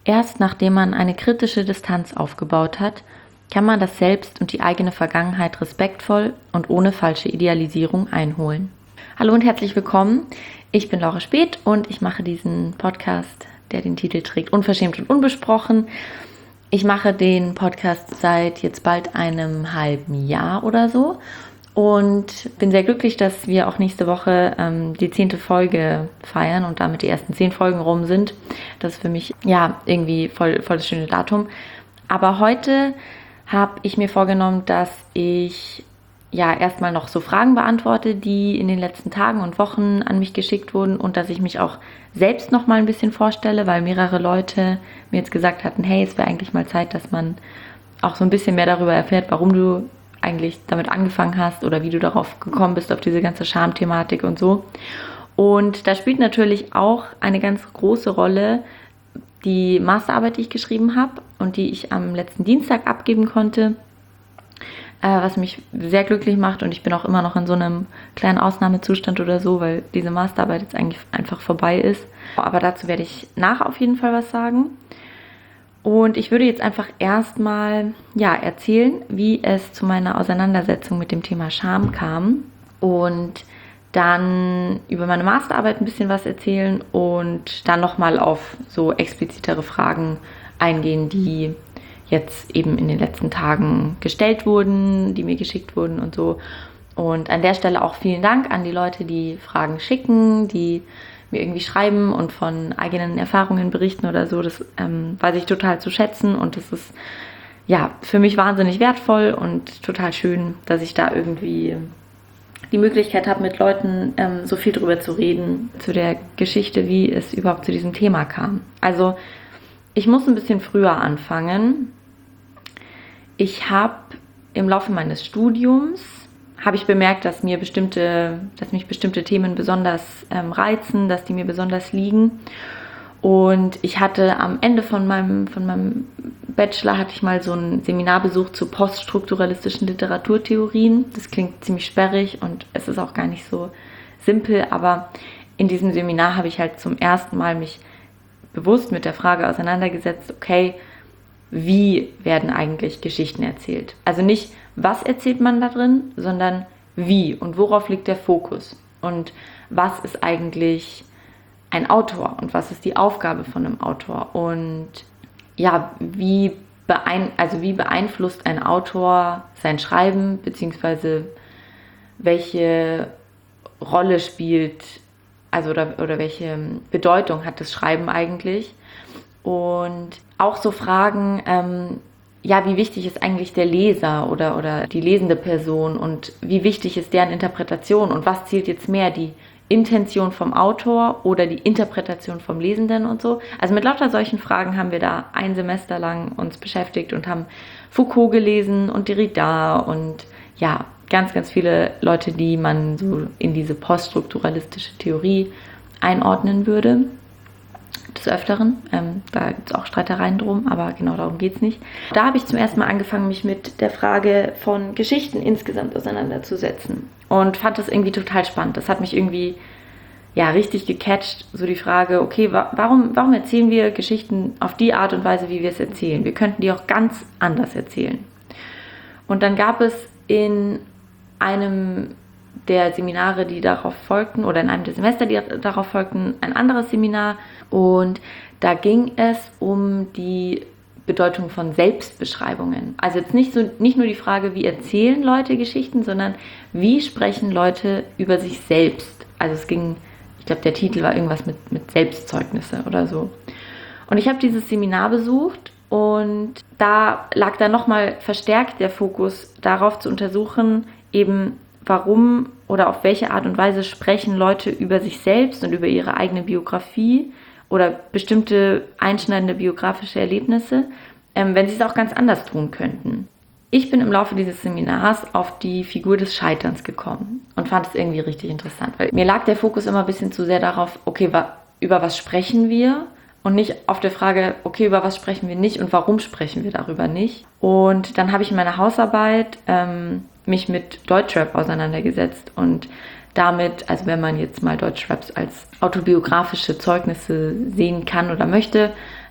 Erst nachdem man eine kritische Distanz aufgebaut hat, kann man das Selbst und die eigene Vergangenheit respektvoll und ohne falsche Idealisierung einholen. Hallo und herzlich willkommen. Ich bin Laura Speth und ich mache diesen Podcast, der den Titel trägt Unverschämt und Unbesprochen. Ich mache den Podcast seit jetzt bald einem halben Jahr oder so und bin sehr glücklich, dass wir auch nächste Woche die 10. Folge feiern und damit die ersten 10 Folgen rum sind. Das ist für mich irgendwie voll das schöne Datum. Aber heute habe ich mir vorgenommen, dass ich erstmal noch so Fragen beantworte, die in den letzten Tagen und Wochen an mich geschickt wurden und dass ich mich auch selbst noch mal ein bisschen vorstelle, weil mehrere Leute mir jetzt gesagt hatten, hey, es wäre eigentlich mal Zeit, dass man auch so ein bisschen mehr darüber erfährt, warum du eigentlich damit angefangen hast oder wie du darauf gekommen bist, auf diese ganze Schamthematik und so. Und da spielt natürlich auch eine ganz große Rolle die Masterarbeit, die ich geschrieben habe und die ich am letzten Dienstag abgeben konnte, was mich sehr glücklich macht, und ich bin auch immer noch in so einem kleinen Ausnahmezustand oder so, weil diese Masterarbeit jetzt eigentlich einfach vorbei ist. Aber dazu werde ich auf jeden Fall was sagen. Und ich würde jetzt einfach erstmal erzählen, wie es zu meiner Auseinandersetzung mit dem Thema Scham kam und dann über meine Masterarbeit ein bisschen was erzählen und dann nochmal auf so explizitere Fragen eingehen, die jetzt eben in den letzten Tagen gestellt wurden, die mir geschickt wurden und so. Und an der Stelle auch vielen Dank an die Leute, die Fragen schicken, die mir irgendwie schreiben und von eigenen Erfahrungen berichten oder so. Das weiß ich total zu schätzen und das ist für mich wahnsinnig wertvoll und total schön, dass ich da irgendwie die Möglichkeit habe, mit Leuten so viel drüber zu reden, zu der Geschichte, wie es überhaupt zu diesem Thema kam. Also ich muss ein bisschen früher anfangen. Ich habe im Laufe meines Studiums bemerkt, dass mich bestimmte Themen besonders reizen, dass die mir besonders liegen. Und ich hatte am Ende von meinem Bachelor hatte ich mal so ein Seminar besucht zu poststrukturalistischen Literaturtheorien. Das klingt ziemlich sperrig und es ist auch gar nicht so simpel, aber in diesem Seminar habe ich halt zum ersten Mal mich bewusst mit der Frage auseinandergesetzt, okay, wie werden eigentlich Geschichten erzählt? Also nicht, was erzählt man da drin, sondern wie und worauf liegt der Fokus? Und was ist eigentlich ein Autor und was ist die Aufgabe von einem Autor? Und wie beeinflusst ein Autor sein Schreiben, beziehungsweise welche Rolle spielt, also oder welche Bedeutung hat das Schreiben eigentlich? Und auch so Fragen, wie wichtig ist eigentlich der Leser oder die lesende Person und wie wichtig ist deren Interpretation und was zählt jetzt mehr, die Intention vom Autor oder die Interpretation vom Lesenden und so. Also mit lauter solchen Fragen haben wir da ein Semester lang uns beschäftigt und haben Foucault gelesen und Derrida und ganz, ganz viele Leute, die man so in diese poststrukturalistische Theorie einordnen würde. Des Öfteren. Da gibt es auch Streitereien drum, aber genau darum geht es nicht. Da habe ich zum ersten Mal angefangen, mich mit der Frage von Geschichten insgesamt auseinanderzusetzen und fand das irgendwie total spannend. Das hat mich irgendwie richtig gecatcht, so die Frage, okay, warum erzählen wir Geschichten auf die Art und Weise, wie wir es erzählen? Wir könnten die auch ganz anders erzählen. Und dann gab es in einem der Seminare, die darauf folgten, oder in einem der Semester, die darauf folgten, ein anderes Seminar. Und da ging es um die Bedeutung von Selbstbeschreibungen. Also jetzt nicht nur die Frage, wie erzählen Leute Geschichten, sondern wie sprechen Leute über sich selbst. Also es ging, ich glaube, der Titel war irgendwas mit Selbstzeugnisse oder so. Und ich habe dieses Seminar besucht und da lag dann nochmal verstärkt der Fokus darauf zu untersuchen, eben warum oder auf welche Art und Weise sprechen Leute über sich selbst und über ihre eigene Biografie oder bestimmte einschneidende biografische Erlebnisse, wenn sie es auch ganz anders tun könnten. Ich bin im Laufe dieses Seminars auf die Figur des Scheiterns gekommen und fand es irgendwie richtig interessant, weil mir lag der Fokus immer ein bisschen zu sehr darauf, okay, über was sprechen wir? Und nicht auf der Frage, okay, über was sprechen wir nicht und warum sprechen wir darüber nicht? Und dann habe ich in meiner Hausarbeit mich mit Deutschrap auseinandergesetzt und damit, also wenn man jetzt mal Deutschraps als autobiografische Zeugnisse sehen kann oder möchte,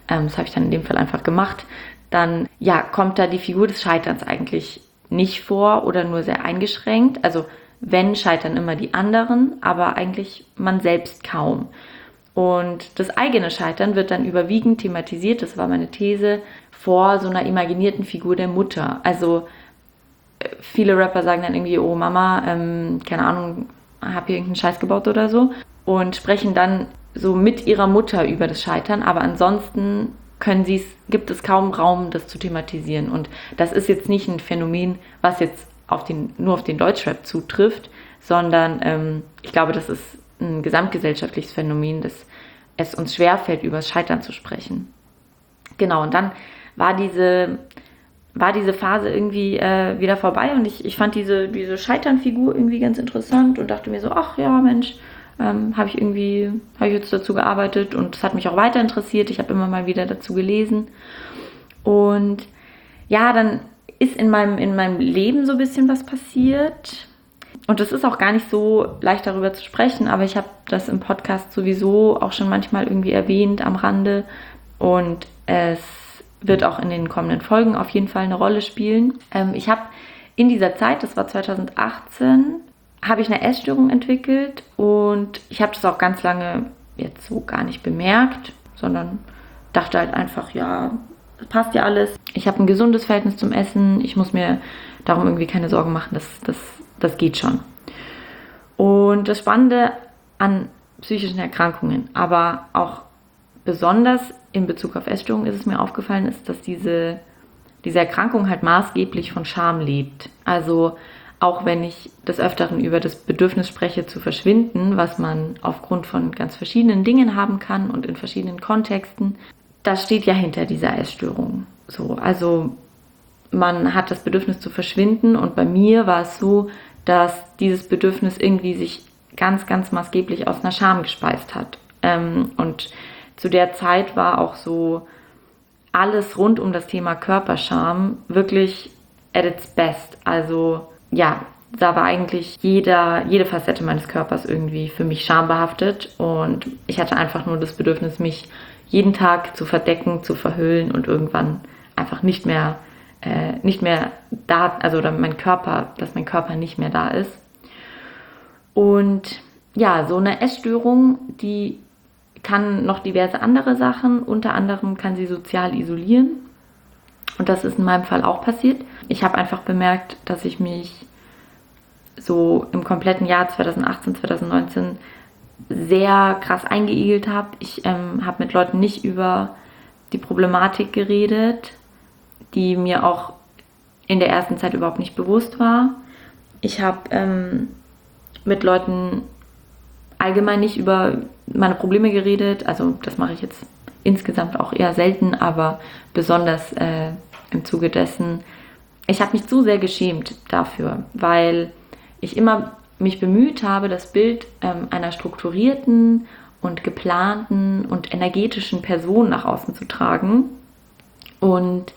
das habe ich dann in dem Fall einfach gemacht, dann kommt da die Figur des Scheiterns eigentlich nicht vor oder nur sehr eingeschränkt. Also wenn, scheitern immer die anderen, aber eigentlich man selbst kaum. Und das eigene Scheitern wird dann überwiegend thematisiert, das war meine These, vor so einer imaginierten Figur der Mutter. Also viele Rapper sagen dann irgendwie, oh Mama, keine Ahnung, hab hier irgendeinen Scheiß gebaut oder so. Und sprechen dann so mit ihrer Mutter über das Scheitern, aber ansonsten gibt es kaum Raum, das zu thematisieren. Und das ist jetzt nicht ein Phänomen, was jetzt nur auf den Deutschrap zutrifft, sondern ich glaube, das ist ein gesamtgesellschaftliches Phänomen, dass es uns schwerfällt, über das Scheitern zu sprechen. Genau, und dann war diese Phase irgendwie wieder vorbei und ich fand diese Scheiternfigur irgendwie ganz interessant und dachte mir so, ach ja, Mensch, habe ich jetzt dazu gearbeitet und es hat mich auch weiter interessiert. Ich habe immer mal wieder dazu gelesen. Und ja, dann ist in meinem Leben so ein bisschen was passiert. Und es ist auch gar nicht so leicht darüber zu sprechen, aber ich habe das im Podcast sowieso auch schon manchmal irgendwie erwähnt am Rande. Und es wird auch in den kommenden Folgen auf jeden Fall eine Rolle spielen. Ich habe in dieser Zeit, das war 2018, habe ich eine Essstörung entwickelt und ich habe das auch ganz lange jetzt so gar nicht bemerkt, sondern dachte halt einfach, ja, das passt ja alles. Ich habe ein gesundes Verhältnis zum Essen, ich muss mir darum irgendwie keine Sorgen machen, das geht schon. Und das Spannende an psychischen Erkrankungen, aber auch besonders in Bezug auf Essstörungen ist es mir aufgefallen, ist, dass diese Erkrankung halt maßgeblich von Scham lebt. Also auch wenn ich des Öfteren über das Bedürfnis spreche, zu verschwinden, was man aufgrund von ganz verschiedenen Dingen haben kann und in verschiedenen Kontexten, das steht ja hinter dieser Essstörung. So, also man hat das Bedürfnis zu verschwinden und bei mir war es so, dass dieses Bedürfnis irgendwie sich ganz, ganz maßgeblich aus einer Scham gespeist hat. Und zu der Zeit war auch so alles rund um das Thema Körperscham wirklich at its best. Also ja, da war eigentlich jede Facette meines Körpers irgendwie für mich schambehaftet und ich hatte einfach nur das Bedürfnis, mich jeden Tag zu verdecken, zu verhüllen und irgendwann einfach nicht mehr da, also dass mein Körper nicht mehr da ist. Und ja, so eine Essstörung, die kann noch diverse andere Sachen, unter anderem kann sie sozial isolieren. Und das ist in meinem Fall auch passiert. Ich habe einfach bemerkt, dass ich mich so im kompletten Jahr 2018, 2019 sehr krass eingeigelt habe. Ich habe mit Leuten nicht über die Problematik geredet, die mir auch in der ersten Zeit überhaupt nicht bewusst war. Ich habe mit Leuten allgemein nicht über meine Probleme geredet. Also das mache ich jetzt insgesamt auch eher selten, aber besonders im Zuge dessen. Ich habe mich zu sehr geschämt dafür, weil ich immer mich bemüht habe, das Bild einer strukturierten und geplanten und energetischen Person nach außen zu tragen. Und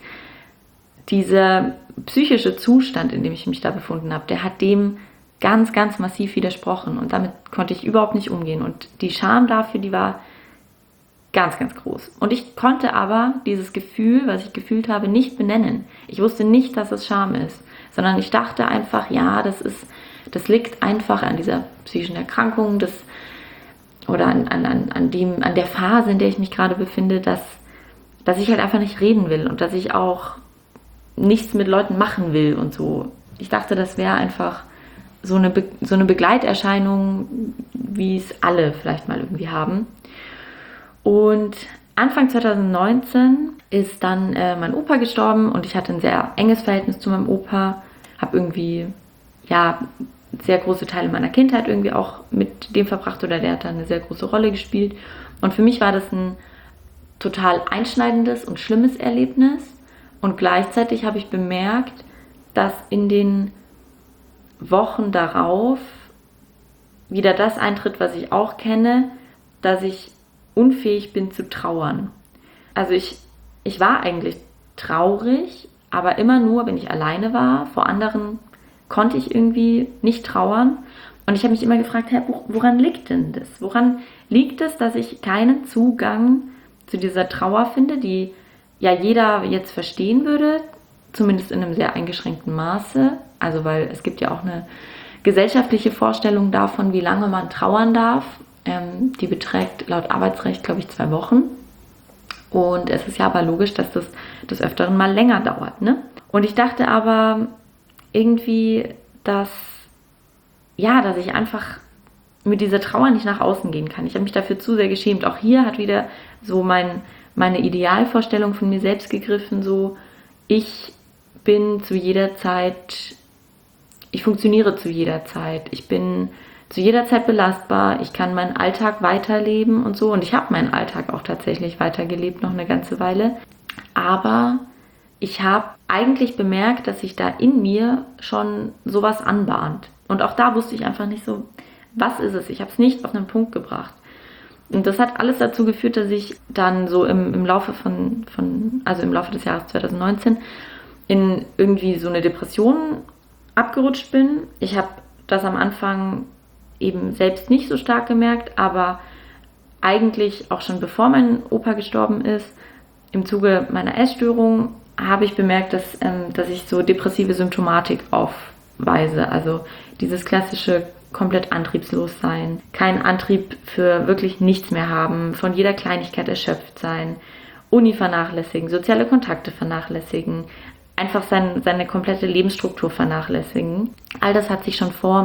dieser psychische Zustand, in dem ich mich da befunden habe, der hat dem ganz, ganz massiv widersprochen. Und damit konnte ich überhaupt nicht umgehen. Und die Scham dafür, die war ganz, ganz groß. Und ich konnte aber dieses Gefühl, was ich gefühlt habe, nicht benennen. Ich wusste nicht, dass es Scham ist, sondern ich dachte einfach, ja, das liegt einfach an dieser psychischen Erkrankung, oder an der Phase, in der ich mich gerade befinde, dass ich halt einfach nicht reden will und dass ich auch nichts mit Leuten machen will und so. Ich dachte, das wäre einfach so eine Begleiterscheinung, wie es alle vielleicht mal irgendwie haben. Und Anfang 2019 ist dann mein Opa gestorben und ich hatte ein sehr enges Verhältnis zu meinem Opa, habe irgendwie, ja, sehr große Teile meiner Kindheit irgendwie auch mit dem verbracht oder der hat da eine sehr große Rolle gespielt. Und für mich war das ein total einschneidendes und schlimmes Erlebnis. Und gleichzeitig habe ich bemerkt, dass in den Wochen darauf wieder das eintritt, was ich auch kenne, dass ich unfähig bin zu trauern. Also ich war eigentlich traurig, aber immer nur, wenn ich alleine war. Vor anderen konnte ich irgendwie nicht trauern. Und ich habe mich immer gefragt, woran liegt denn das? Woran liegt es, dass ich keinen Zugang zu dieser Trauer finde, die ja jeder jetzt verstehen würde, zumindest in einem sehr eingeschränkten Maße. Also weil es gibt ja auch eine gesellschaftliche Vorstellung davon, wie lange man trauern darf. Die beträgt laut Arbeitsrecht, glaube ich, 2 Wochen. Und es ist ja aber logisch, dass das des Öfteren mal länger dauert, ne? Und ich dachte aber irgendwie, dass ich einfach mit dieser Trauer nicht nach außen gehen kann. Ich habe mich dafür zu sehr geschämt. Auch hier hat wieder so meine Idealvorstellung von mir selbst gegriffen, so ich bin zu jeder Zeit, ich funktioniere zu jeder Zeit, ich bin zu jeder Zeit belastbar, ich kann meinen Alltag weiterleben und so. Und ich habe meinen Alltag auch tatsächlich weitergelebt, noch eine ganze Weile. Aber ich habe eigentlich bemerkt, dass sich da in mir schon sowas anbahnt. Und auch da wusste ich einfach nicht so, was ist es? Ich habe es nicht auf einen Punkt gebracht. Und das hat alles dazu geführt, dass ich dann so im Laufe im Laufe des Jahres 2019 in irgendwie so eine Depression abgerutscht bin. Ich habe das am Anfang eben selbst nicht so stark gemerkt, aber eigentlich auch schon bevor mein Opa gestorben ist, im Zuge meiner Essstörung, habe ich bemerkt, dass ich so depressive Symptomatik aufweise. Also dieses klassische komplett antriebslos sein, keinen Antrieb für wirklich nichts mehr haben, von jeder Kleinigkeit erschöpft sein, Uni vernachlässigen, soziale Kontakte vernachlässigen, einfach seine komplette Lebensstruktur vernachlässigen. All das hat sich schon vor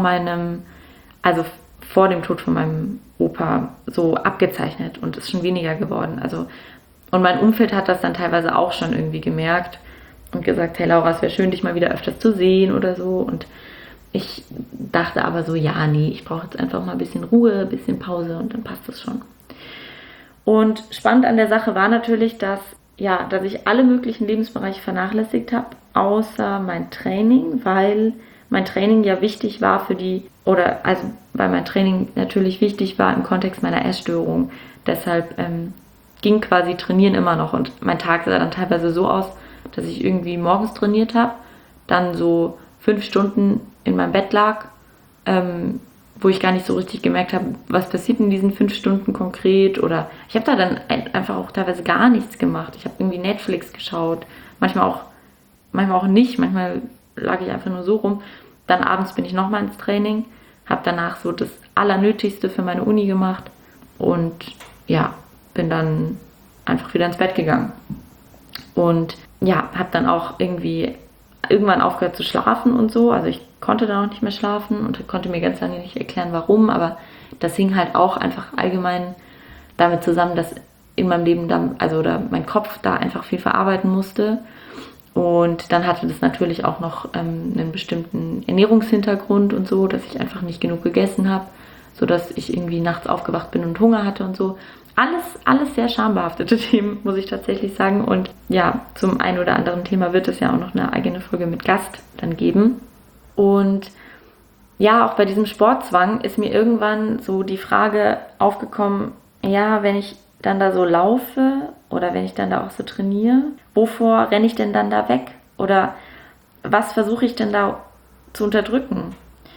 dem Tod von meinem Opa so abgezeichnet und ist schon weniger geworden. Und mein Umfeld hat das dann teilweise auch schon irgendwie gemerkt und gesagt, hey Laura, es wäre schön, dich mal wieder öfters zu sehen oder so. Und ich dachte aber so, ja, nee, ich brauche jetzt einfach mal ein bisschen Ruhe, ein bisschen Pause und dann passt das schon. Und spannend an der Sache war natürlich, dass ich alle möglichen Lebensbereiche vernachlässigt habe, außer mein Training, weil mein Training ja wichtig war weil mein Training natürlich wichtig war im Kontext meiner Essstörung. Deshalb ging quasi Trainieren immer noch und mein Tag sah dann teilweise so aus, dass ich irgendwie morgens trainiert habe, dann so 5 Stunden in meinem Bett lag, wo ich gar nicht so richtig gemerkt habe, was passiert in diesen 5 Stunden konkret, oder ich habe da dann einfach auch teilweise gar nichts gemacht. Ich habe irgendwie Netflix geschaut, manchmal auch nicht, manchmal lag ich einfach nur so rum. Dann abends bin ich nochmal ins Training, habe danach so das Allernötigste für meine Uni gemacht und bin dann einfach wieder ins Bett gegangen. Und habe dann auch irgendwann aufgehört zu schlafen und so. Also ich konnte dann auch nicht mehr schlafen und konnte mir ganz lange nicht erklären, warum. Aber das hing halt auch einfach allgemein damit zusammen, dass in meinem Leben mein Kopf da einfach viel verarbeiten musste. Und dann hatte das natürlich auch noch einen bestimmten Ernährungshintergrund und so, dass ich einfach nicht genug gegessen habe, sodass ich irgendwie nachts aufgewacht bin und Hunger hatte und so. Alles sehr schambehaftete Themen, muss ich tatsächlich sagen. Und zum einen oder anderen Thema wird es ja auch noch eine eigene Folge mit Gast dann geben. Und auch bei diesem Sportzwang ist mir irgendwann so die Frage aufgekommen, wenn ich dann da so laufe oder wenn ich dann da auch so trainiere, wovor renne ich denn dann da weg? Oder was versuche ich denn da zu unterdrücken?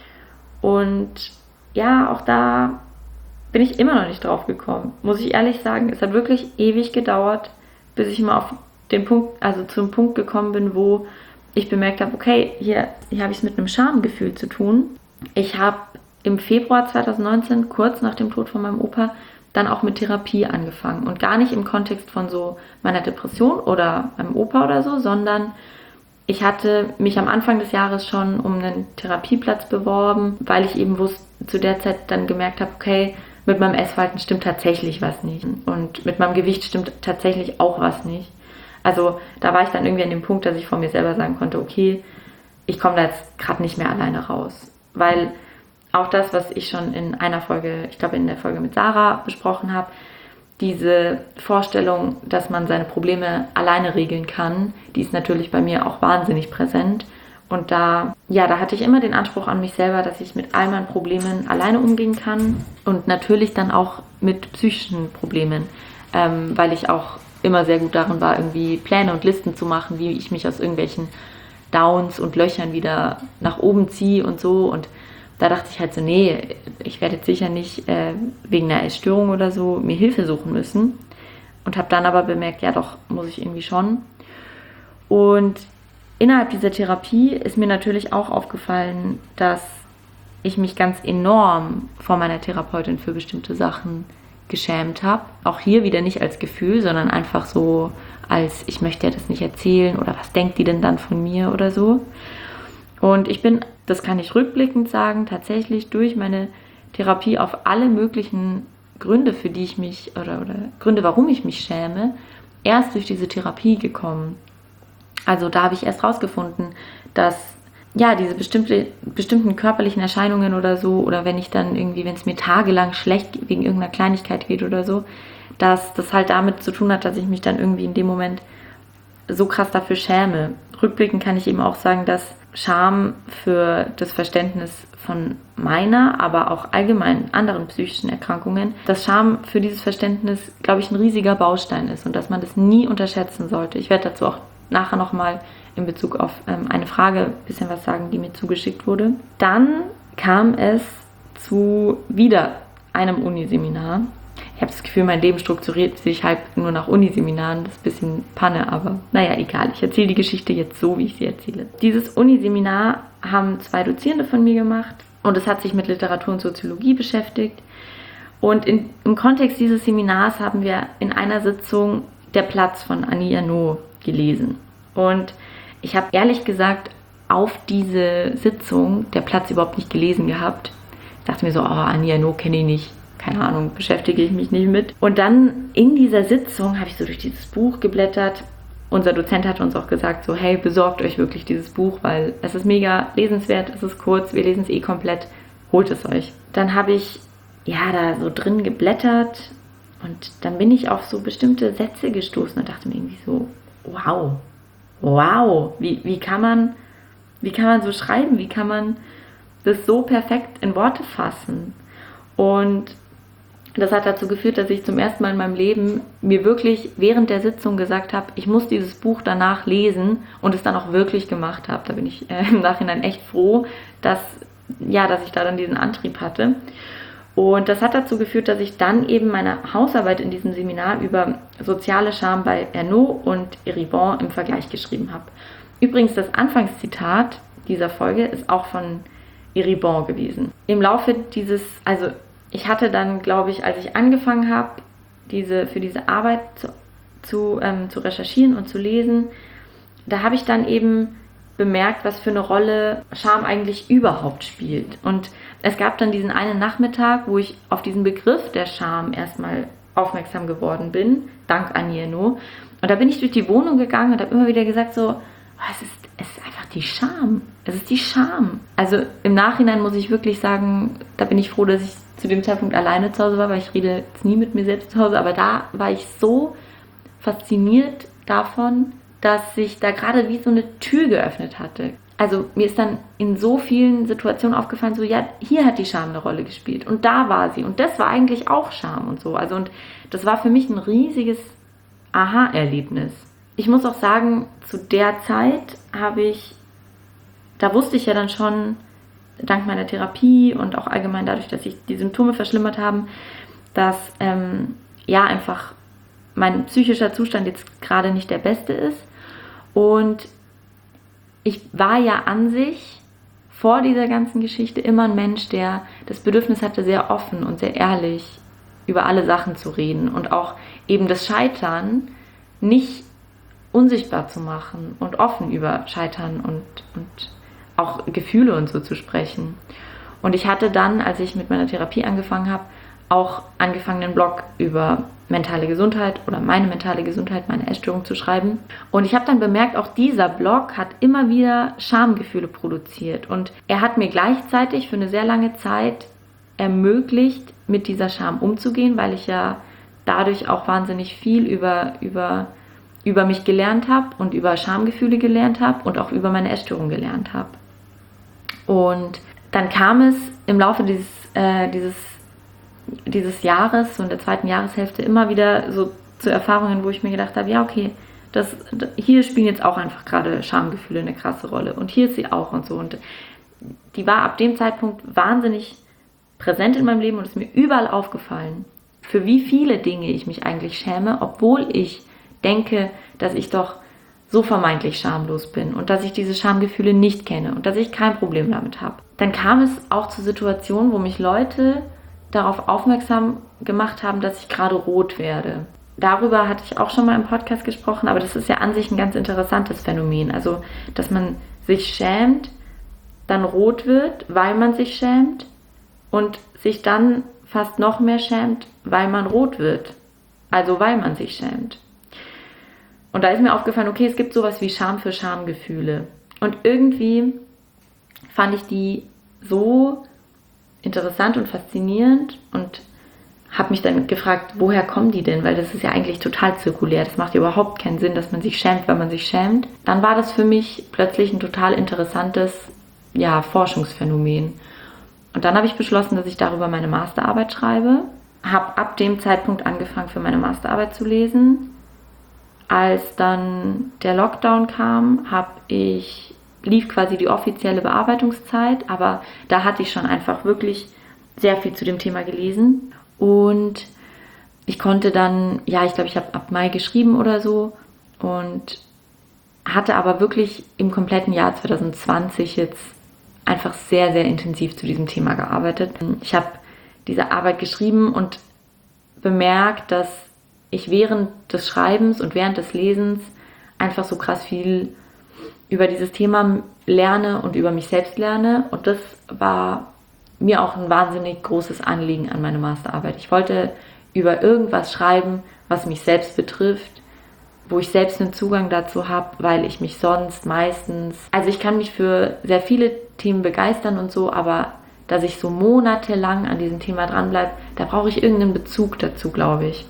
Und auch da bin ich immer noch nicht drauf gekommen, muss ich ehrlich sagen. Es hat wirklich ewig gedauert, bis ich mal auf den Punkt, also zum Punkt gekommen bin, wo ich bemerkt habe, okay, hier habe ich es mit einem Schamgefühl zu tun. Ich habe im Februar 2019, kurz nach dem Tod von meinem Opa, dann auch mit Therapie angefangen. Und gar nicht im Kontext von so meiner Depression oder meinem Opa oder so, sondern ich hatte mich am Anfang des Jahres schon um einen Therapieplatz beworben, weil ich eben zu der Zeit dann gemerkt habe, okay, mit meinem Essverhalten stimmt tatsächlich was nicht. Und mit meinem Gewicht stimmt tatsächlich auch was nicht. Also da war ich dann irgendwie an dem Punkt, dass ich von mir selber sagen konnte, okay, ich komme da jetzt gerade nicht mehr alleine raus. Weil auch das, was ich schon in einer Folge, ich glaube in der Folge mit Sarah besprochen habe, diese Vorstellung, dass man seine Probleme alleine regeln kann, die ist natürlich bei mir auch wahnsinnig präsent. Und da hatte ich immer den Anspruch an mich selber, dass ich mit all meinen Problemen alleine umgehen kann und natürlich dann auch mit psychischen Problemen, weil ich auch immer sehr gut darin war, irgendwie Pläne und Listen zu machen, wie ich mich aus irgendwelchen Downs und Löchern wieder nach oben ziehe und so. Und da dachte ich halt so, ich werde jetzt sicher nicht wegen einer Essstörung oder so mir Hilfe suchen müssen. und habe dann aber bemerkt, ja doch, muss ich irgendwie schon. Und innerhalb dieser Therapie ist mir natürlich auch aufgefallen, dass ich mich ganz enorm vor meiner Therapeutin für bestimmte Sachen geschämt habe. Auch hier wieder nicht als Gefühl, sondern einfach so als, ich möchte ja das nicht erzählen oder was denkt die denn dann von mir oder so. Und ich bin, das kann ich rückblickend sagen, tatsächlich durch meine Therapie auf alle möglichen Gründe, für die ich mich, oder Gründe, warum ich mich schäme, erst durch diese Therapie gekommen. Also da habe ich erst rausgefunden, dass ja, diese bestimmten körperlichen Erscheinungen oder so, oder wenn es mir tagelang schlecht wegen irgendeiner Kleinigkeit geht oder so, dass das halt damit zu tun hat, dass ich mich dann irgendwie in dem Moment so krass dafür schäme. Rückblickend kann ich eben auch sagen, dass Scham für das Verständnis von meiner, aber auch allgemein anderen psychischen Erkrankungen, dass Scham für dieses Verständnis, glaube ich, ein riesiger Baustein ist und dass man das nie unterschätzen sollte. Ich werde dazu auch nachher nochmal in Bezug auf eine Frage ein bisschen was sagen, die mir zugeschickt wurde. Dann kam es zu wieder einem Uniseminar. Ich habe das Gefühl, mein Leben strukturiert sich halt nur nach Uniseminaren. Das ist ein bisschen Panne, aber naja, egal. Ich erzähle die Geschichte jetzt so, wie ich sie erzähle. Dieses Uniseminar haben 2 Dozierende von mir gemacht und es hat sich mit Literatur und Soziologie beschäftigt. Und im Kontext dieses Seminars haben wir in einer Sitzung Der Platz von Annie Ernaux gelesen. Und ich habe ehrlich gesagt auf diese Sitzung Der Platz überhaupt nicht gelesen gehabt. Ich dachte mir so, Annie Ernaux kenne ich nicht. Keine Ahnung, beschäftige ich mich nicht mit. Und dann in dieser Sitzung habe ich so durch dieses Buch geblättert. Unser Dozent hat uns auch gesagt, so hey, besorgt euch wirklich dieses Buch, weil es ist mega lesenswert, es ist kurz, wir lesen es komplett, holt es euch. Dann habe ich da so drin geblättert und dann bin ich auf so bestimmte Sätze gestoßen und dachte mir irgendwie so, wow, wie kann man so schreiben, wie kann man das so perfekt in Worte fassen? Und das hat dazu geführt, dass ich zum ersten Mal in meinem Leben mir wirklich während der Sitzung gesagt habe, ich muss dieses Buch danach lesen und es dann auch wirklich gemacht habe. Da bin ich im Nachhinein echt froh, dass ich da dann diesen Antrieb hatte. Und das hat dazu geführt, dass ich dann eben meine Hausarbeit in diesem Seminar über soziale Scham bei Ernaux und Eribon im Vergleich geschrieben habe. Übrigens, das Anfangszitat dieser Folge ist auch von Eribon gewesen. Im Laufe ich hatte dann, glaube ich, als ich angefangen habe, für diese Arbeit zu recherchieren und zu lesen, da habe ich dann eben bemerkt, was für eine Rolle Scham eigentlich überhaupt spielt. Und es gab dann diesen einen Nachmittag, wo ich auf diesen Begriff der Scham erstmal aufmerksam geworden bin, dank Annie Ernaux. Und da bin ich durch die Wohnung gegangen und habe immer wieder gesagt so, es ist einfach die Scham. Es ist die Scham. Also im Nachhinein muss ich wirklich sagen, da bin ich froh, dass ich zu dem Zeitpunkt alleine zu Hause war, weil ich rede jetzt nie mit mir selbst zu Hause, aber da war ich so fasziniert davon, dass sich da gerade wie so eine Tür geöffnet hatte. Also mir ist dann in so vielen Situationen aufgefallen, so ja, hier hat die Scham eine Rolle gespielt und da war sie und das war eigentlich auch Scham und so. Also und das war für mich ein riesiges Aha-Erlebnis. Ich muss auch sagen, zu der Zeit da wusste ich ja dann schon, dank meiner Therapie und auch allgemein dadurch, dass sich die Symptome verschlimmert haben, dass einfach mein psychischer Zustand jetzt gerade nicht der beste ist. Und ich war ja an sich vor dieser ganzen Geschichte immer ein Mensch, der das Bedürfnis hatte, sehr offen und sehr ehrlich über alle Sachen zu reden und auch eben das Scheitern nicht unsichtbar zu machen und offen über Scheitern und auch Gefühle und so zu sprechen. Und ich hatte dann, als ich mit meiner Therapie angefangen habe, auch angefangen, einen Blog über mentale Gesundheit oder meine mentale Gesundheit, meine Essstörung zu schreiben. Und ich habe dann bemerkt, auch dieser Blog hat immer wieder Schamgefühle produziert. Und er hat mir gleichzeitig für eine sehr lange Zeit ermöglicht, mit dieser Scham umzugehen, weil ich ja dadurch auch wahnsinnig viel über mich gelernt habe und über Schamgefühle gelernt habe und auch über meine Essstörung gelernt habe. Und dann kam es im Laufe dieses Jahres, so in der zweiten Jahreshälfte, immer wieder so zu Erfahrungen, wo ich mir gedacht habe, ja okay, hier spielen jetzt auch einfach gerade Schamgefühle eine krasse Rolle und hier ist sie auch und so. Und die war ab dem Zeitpunkt wahnsinnig präsent in meinem Leben und ist mir überall aufgefallen. für wie viele Dinge ich mich eigentlich schäme, obwohl ich denke, dass ich doch so vermeintlich schamlos bin und dass ich diese Schamgefühle nicht kenne und dass ich kein Problem damit habe. Dann kam es auch zu Situationen, wo mich Leute darauf aufmerksam gemacht haben, dass ich gerade rot werde. Darüber hatte ich auch schon mal im Podcast gesprochen, aber das ist ja an sich ein ganz interessantes Phänomen. Also, dass man sich schämt, dann rot wird, weil man sich schämt und sich dann fast noch mehr schämt, weil man rot wird. Also, weil man sich schämt. Und da ist mir aufgefallen, okay, es gibt sowas wie Scham für Schamgefühle. Und irgendwie fand ich die so interessant und faszinierend und habe mich dann gefragt, woher kommen die denn? Weil das ist ja eigentlich total zirkulär. Das macht ja überhaupt keinen Sinn, dass man sich schämt, weil man sich schämt. Dann war das für mich plötzlich ein total interessantes Forschungsphänomen. Und dann habe ich beschlossen, dass ich darüber meine Masterarbeit schreibe. Habe ab dem Zeitpunkt angefangen, für meine Masterarbeit zu lesen. Als dann der Lockdown kam, lief quasi die offizielle Bearbeitungszeit, aber da hatte ich schon einfach wirklich sehr viel zu dem Thema gelesen. Und ich konnte dann, ich glaube, ich habe ab Mai geschrieben oder so und hatte aber wirklich im kompletten Jahr 2020 jetzt einfach sehr, sehr intensiv zu diesem Thema gearbeitet. Ich habe diese Arbeit geschrieben und bemerkt, dass ich während des Schreibens und während des Lesens einfach so krass viel über dieses Thema lerne und über mich selbst lerne. Und das war mir auch ein wahnsinnig großes Anliegen an meine Masterarbeit. Ich wollte über irgendwas schreiben, was mich selbst betrifft, wo ich selbst einen Zugang dazu habe, weil ich mich sonst meistens... Also ich kann mich für sehr viele Themen begeistern und so, aber dass ich so monatelang an diesem Thema dranbleibe, da brauche ich irgendeinen Bezug dazu, glaube ich.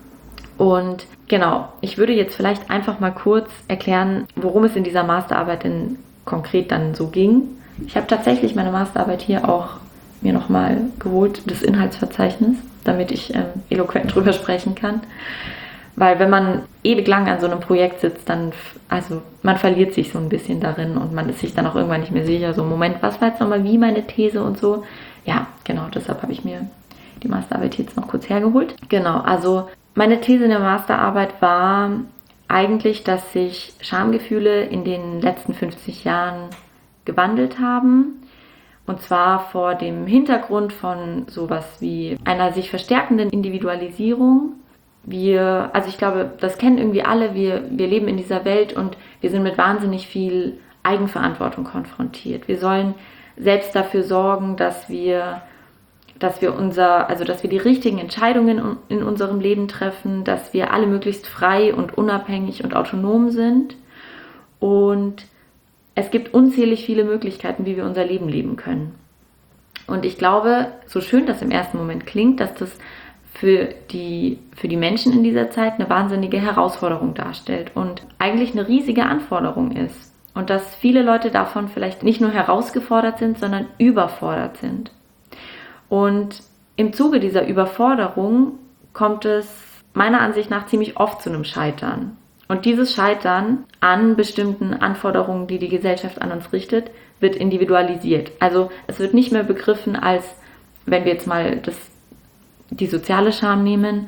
Und genau, ich würde jetzt vielleicht einfach mal kurz erklären, worum es in dieser Masterarbeit denn konkret dann so ging. Ich habe tatsächlich meine Masterarbeit hier auch mir nochmal geholt, das Inhaltsverzeichnis, damit ich eloquent drüber sprechen kann. Weil wenn man ewig lang an so einem Projekt sitzt, dann, also man verliert sich so ein bisschen darin und man ist sich dann auch irgendwann nicht mehr sicher, so Moment, was war jetzt nochmal wie meine These und so. Ja, genau, deshalb habe ich mir die Masterarbeit jetzt noch kurz hergeholt. Genau, also meine These in der Masterarbeit war eigentlich, dass sich Schamgefühle in den letzten 50 Jahren gewandelt haben. Und zwar vor dem Hintergrund von sowas wie einer sich verstärkenden Individualisierung. Also ich glaube, das kennen irgendwie alle, wir leben in dieser Welt und wir sind mit wahnsinnig viel Eigenverantwortung konfrontiert. Wir sollen selbst dafür sorgen, dass wir die richtigen Entscheidungen in unserem Leben treffen, dass wir alle möglichst frei und unabhängig und autonom sind. Und es gibt unzählig viele Möglichkeiten, wie wir unser Leben leben können. Und ich glaube, so schön das im ersten Moment klingt, dass das für die Menschen in dieser Zeit eine wahnsinnige Herausforderung darstellt und eigentlich eine riesige Anforderung ist. Und dass viele Leute davon vielleicht nicht nur herausgefordert sind, sondern überfordert sind. Und im Zuge dieser Überforderung kommt es meiner Ansicht nach ziemlich oft zu einem Scheitern. Und dieses Scheitern an bestimmten Anforderungen, die die Gesellschaft an uns richtet, wird individualisiert. Also es wird nicht mehr begriffen als, wenn wir jetzt mal die soziale Scham nehmen,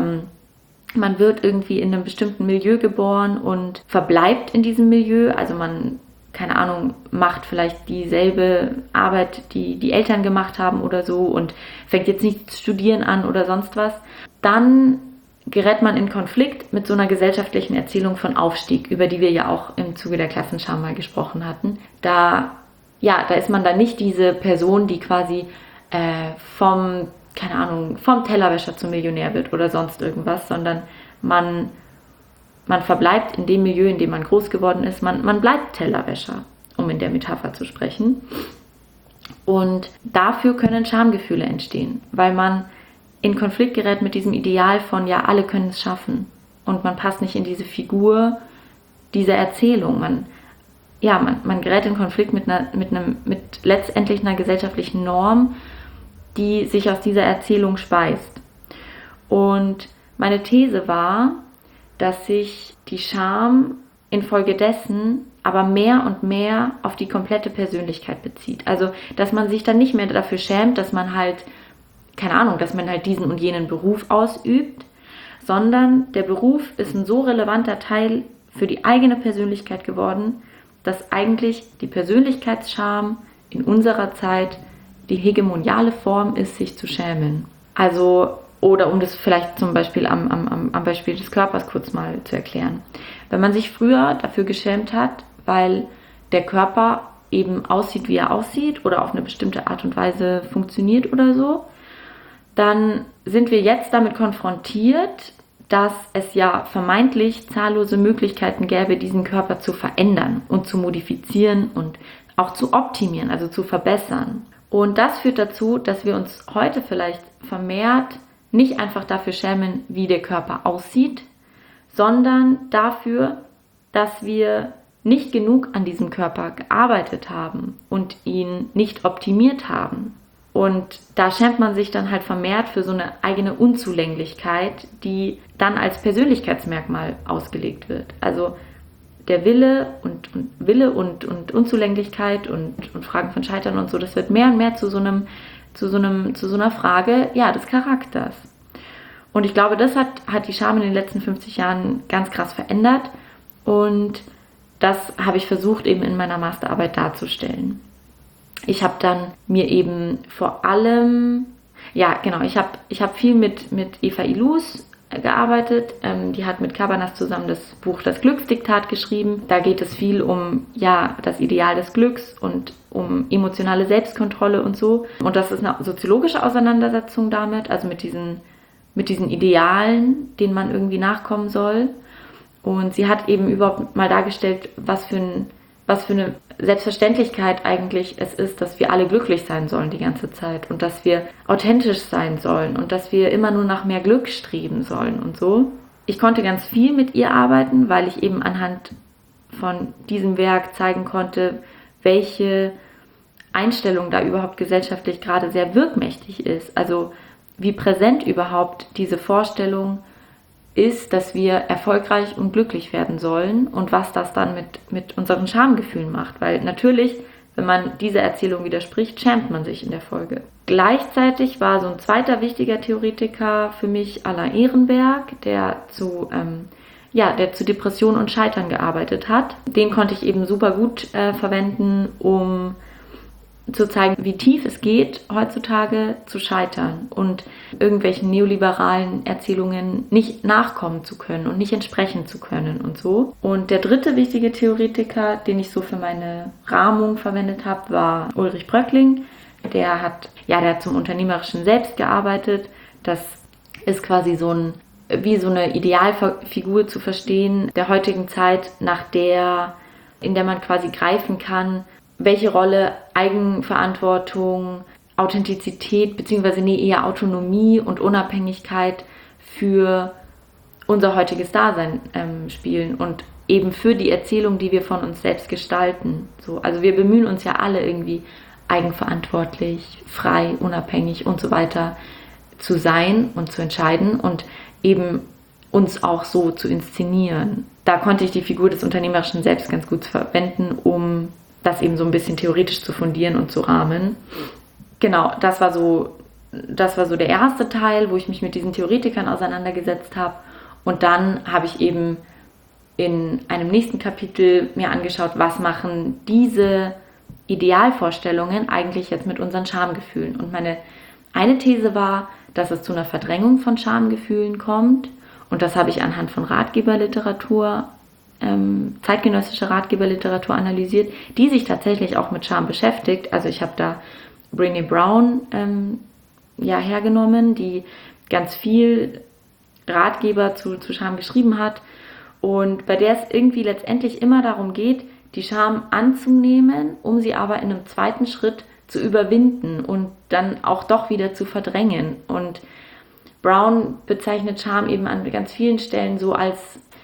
man wird irgendwie in einem bestimmten Milieu geboren und verbleibt in diesem Milieu. Also man, keine Ahnung, macht vielleicht dieselbe Arbeit, die die Eltern gemacht haben oder so und fängt jetzt nicht zu studieren an oder sonst was. Dann gerät man in Konflikt mit so einer gesellschaftlichen Erzählung von Aufstieg, über die wir ja auch im Zuge der Klassenscham mal gesprochen hatten. Da ist man dann nicht diese Person, die quasi vom Tellerwäscher zum Millionär wird oder sonst irgendwas, sondern man verbleibt in dem Milieu, in dem man groß geworden ist. Man bleibt Tellerwäscher, um in der Metapher zu sprechen. Und dafür können Schamgefühle entstehen, weil man in Konflikt gerät mit diesem Ideal von, ja, alle können es schaffen. Und man passt nicht in diese Figur dieser Erzählung. Man gerät in Konflikt mit letztendlich einer gesellschaftlichen Norm, die sich aus dieser Erzählung speist. Und meine These war, dass sich die Scham infolgedessen aber mehr und mehr auf die komplette Persönlichkeit bezieht. Also, dass man sich dann nicht mehr dafür schämt, dass man halt, keine Ahnung, dass man halt diesen und jenen Beruf ausübt, sondern der Beruf ist ein so relevanter Teil für die eigene Persönlichkeit geworden, dass eigentlich die Persönlichkeitsscham in unserer Zeit die hegemoniale Form ist, sich zu schämen. Also, oder um das vielleicht zum Beispiel am Beispiel des Körpers kurz mal zu erklären. Wenn man sich früher dafür geschämt hat, weil der Körper eben aussieht, wie er aussieht oder auf eine bestimmte Art und Weise funktioniert oder so, dann sind wir jetzt damit konfrontiert, dass es ja vermeintlich zahllose Möglichkeiten gäbe, diesen Körper zu verändern und zu modifizieren und auch zu optimieren, also zu verbessern. Und das führt dazu, dass wir uns heute vielleicht vermehrt nicht einfach dafür schämen, wie der Körper aussieht, sondern dafür, dass wir nicht genug an diesem Körper gearbeitet haben und ihn nicht optimiert haben. Und da schämt man sich dann halt vermehrt für so eine eigene Unzulänglichkeit, die dann als Persönlichkeitsmerkmal ausgelegt wird. Also der Wille und Unzulänglichkeit und Fragen von Scheitern und so, das wird mehr und mehr zu so einer Frage, ja, des Charakters. Und ich glaube, das hat die Scham in den letzten 50 Jahren ganz krass verändert. Und das habe ich versucht, eben in meiner Masterarbeit darzustellen. Ich habe dann mir eben vor allem, ja genau, ich hab viel mit Eva Illouz gearbeitet. Die hat mit Cabanas zusammen das Buch Das Glücksdiktat geschrieben. Da geht es viel um das Ideal des Glücks und um emotionale Selbstkontrolle und so. Und das ist eine soziologische Auseinandersetzung damit, also mit diesen Idealen, denen man irgendwie nachkommen soll. Und sie hat eben überhaupt mal dargestellt, was für eine Selbstverständlichkeit eigentlich es ist, dass wir alle glücklich sein sollen die ganze Zeit und dass wir authentisch sein sollen und dass wir immer nur nach mehr Glück streben sollen und so. Ich konnte ganz viel mit ihr arbeiten, weil ich eben anhand von diesem Werk zeigen konnte, welche Einstellung da überhaupt gesellschaftlich gerade sehr wirkmächtig ist. Also wie präsent überhaupt diese Vorstellung ist, dass wir erfolgreich und glücklich werden sollen und was das dann mit unseren Schamgefühlen macht. Weil natürlich, wenn man dieser Erzählung widerspricht, schämt man sich in der Folge. Gleichzeitig war so ein zweiter wichtiger Theoretiker für mich Alain Ehrenberg, der zu Depression und Scheitern gearbeitet hat. Den konnte ich eben super gut verwenden, um zu zeigen, wie tief es geht, heutzutage zu scheitern und irgendwelchen neoliberalen Erzählungen nicht nachkommen zu können und nicht entsprechen zu können und so. Und der dritte wichtige Theoretiker, den ich so für meine Rahmung verwendet habe, war Ulrich Bröckling. Der hat zum unternehmerischen Selbst gearbeitet. Das ist quasi wie so eine Idealfigur zu verstehen der heutigen Zeit, in der man quasi greifen kann, welche Rolle Eigenverantwortung, Authentizität bzw. eher Autonomie und Unabhängigkeit für unser heutiges Dasein spielen und eben für die Erzählung, die wir von uns selbst gestalten. So, also wir bemühen uns ja alle irgendwie eigenverantwortlich, frei, unabhängig und so weiter zu sein und zu entscheiden und eben uns auch so zu inszenieren. Da konnte ich die Figur des unternehmerischen Selbst ganz gut verwenden, um das eben so ein bisschen theoretisch zu fundieren und zu rahmen. Genau, das war so der erste Teil, wo ich mich mit diesen Theoretikern auseinandergesetzt habe. Und dann habe ich eben in einem nächsten Kapitel mir angeschaut, was machen diese Idealvorstellungen eigentlich jetzt mit unseren Schamgefühlen. Und meine eine These war, dass es zu einer Verdrängung von Schamgefühlen kommt. Und das habe ich anhand von Ratgeberliteratur zeitgenössische Ratgeberliteratur analysiert, die sich tatsächlich auch mit Scham beschäftigt. Also ich habe da Brené Brown hergenommen, die ganz viel Ratgeber zu Scham geschrieben hat und bei der es irgendwie letztendlich immer darum geht, die Scham anzunehmen, um sie aber in einem zweiten Schritt zu überwinden und dann auch doch wieder zu verdrängen. Und Brown bezeichnet Scham eben an ganz vielen Stellen so als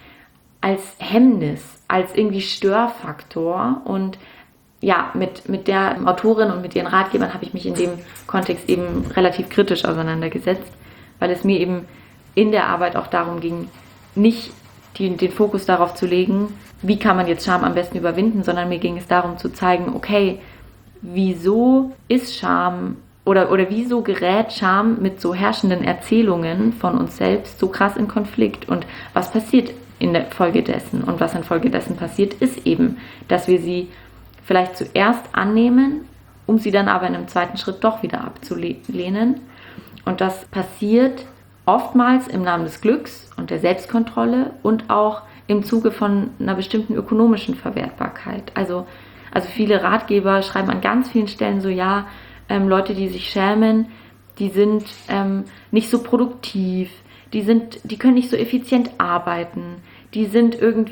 Hemmnis, als irgendwie Störfaktor. Und ja, mit der Autorin und mit ihren Ratgebern habe ich mich in dem Kontext eben relativ kritisch auseinandergesetzt, weil es mir eben in der Arbeit auch darum ging, nicht den Fokus darauf zu legen, wie kann man jetzt Scham am besten überwinden, sondern mir ging es darum zu zeigen, okay, wieso ist Scham oder wieso gerät Scham mit so herrschenden Erzählungen von uns selbst so krass in Konflikt? Und was passiert in der Folge dessen? Und was in Folge dessen passiert, ist eben, dass wir sie vielleicht zuerst annehmen, um sie dann aber in einem zweiten Schritt doch wieder abzulehnen. Und das passiert oftmals im Namen des Glücks und der Selbstkontrolle und auch im Zuge von einer bestimmten ökonomischen Verwertbarkeit. Also viele Ratgeber schreiben an ganz vielen Stellen so, ja, Leute, die sich schämen, die sind nicht so produktiv, die können nicht so effizient arbeiten, die sind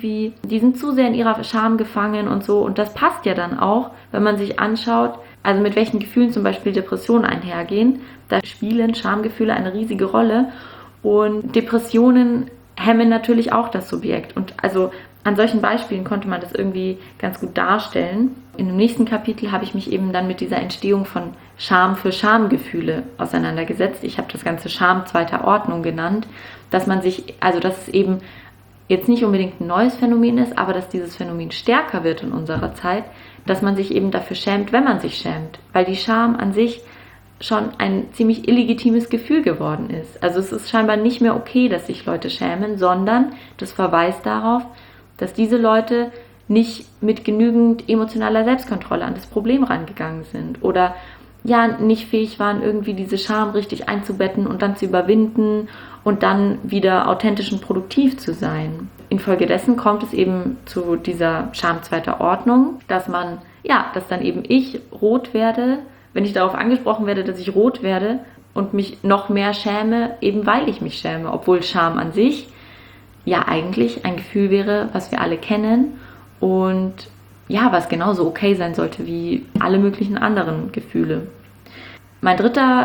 zu sehr in ihrer Scham gefangen und so. Und das passt ja dann auch, wenn man sich anschaut, also mit welchen Gefühlen zum Beispiel Depressionen einhergehen. Da spielen Schamgefühle eine riesige Rolle. Und Depressionen hemmen natürlich auch das Subjekt. Und also an solchen Beispielen konnte man das irgendwie ganz gut darstellen. In dem nächsten Kapitel habe ich mich eben dann mit dieser Entstehung von Scham für Schamgefühle auseinandergesetzt. Ich habe das Ganze Scham zweiter Ordnung genannt, dass es eben jetzt nicht unbedingt ein neues Phänomen ist, aber dass dieses Phänomen stärker wird in unserer Zeit, dass man sich eben dafür schämt, wenn man sich schämt. Weil die Scham an sich schon ein ziemlich illegitimes Gefühl geworden ist. Also es ist scheinbar nicht mehr okay, dass sich Leute schämen, sondern das verweist darauf, dass diese Leute nicht mit genügend emotionaler Selbstkontrolle an das Problem rangegangen sind oder ja nicht fähig waren, irgendwie diese Scham richtig einzubetten und dann zu überwinden und dann wieder authentisch und produktiv zu sein. Infolgedessen kommt es eben zu dieser Scham zweiter Ordnung, dass dann eben ich rot werde, wenn ich darauf angesprochen werde, dass ich rot werde und mich noch mehr schäme, eben weil ich mich schäme, obwohl Scham an sich ja eigentlich ein Gefühl wäre, was wir alle kennen und ja, was genauso okay sein sollte wie alle möglichen anderen Gefühle. Meine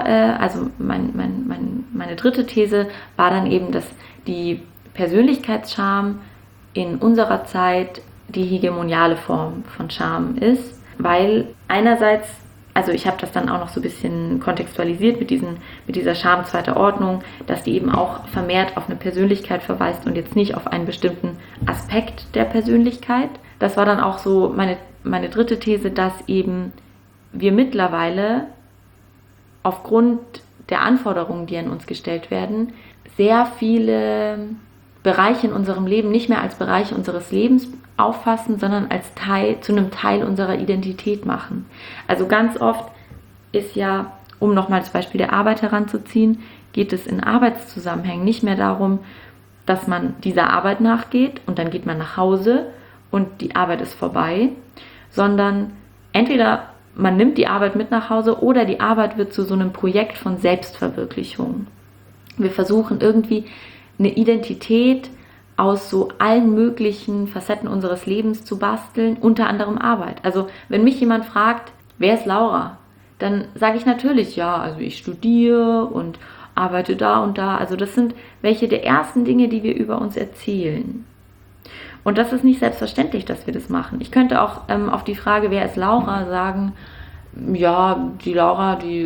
dritte These war dann eben, dass die Persönlichkeitsscham in unserer Zeit die hegemoniale Form von Scham ist, weil einerseits, also ich habe das dann auch noch so ein bisschen kontextualisiert mit dieser Scham zweiter Ordnung, dass die eben auch vermehrt auf eine Persönlichkeit verweist und jetzt nicht auf einen bestimmten Aspekt der Persönlichkeit. Das war dann auch so meine dritte These, dass eben wir mittlerweile aufgrund der Anforderungen, die an uns gestellt werden, sehr viele Bereiche in unserem Leben nicht mehr als Bereiche unseres Lebens auffassen, sondern zu einem Teil unserer Identität machen. Also ganz oft ist ja, um nochmal das Beispiel der Arbeit heranzuziehen, geht es in Arbeitszusammenhängen nicht mehr darum, dass man dieser Arbeit nachgeht und dann geht man nach Hause und die Arbeit ist vorbei, sondern entweder man nimmt die Arbeit mit nach Hause oder die Arbeit wird zu so einem Projekt von Selbstverwirklichung. Wir versuchen irgendwie eine Identität aus so allen möglichen Facetten unseres Lebens zu basteln, unter anderem Arbeit. Also wenn mich jemand fragt, wer ist Laura? Dann sage ich natürlich, ja, also ich studiere und arbeite da und da. Also das sind welche der ersten Dinge, die wir über uns erzählen. Und das ist nicht selbstverständlich, dass wir das machen. Ich könnte auch auf die Frage, wer ist Laura, sagen, ja, die Laura, die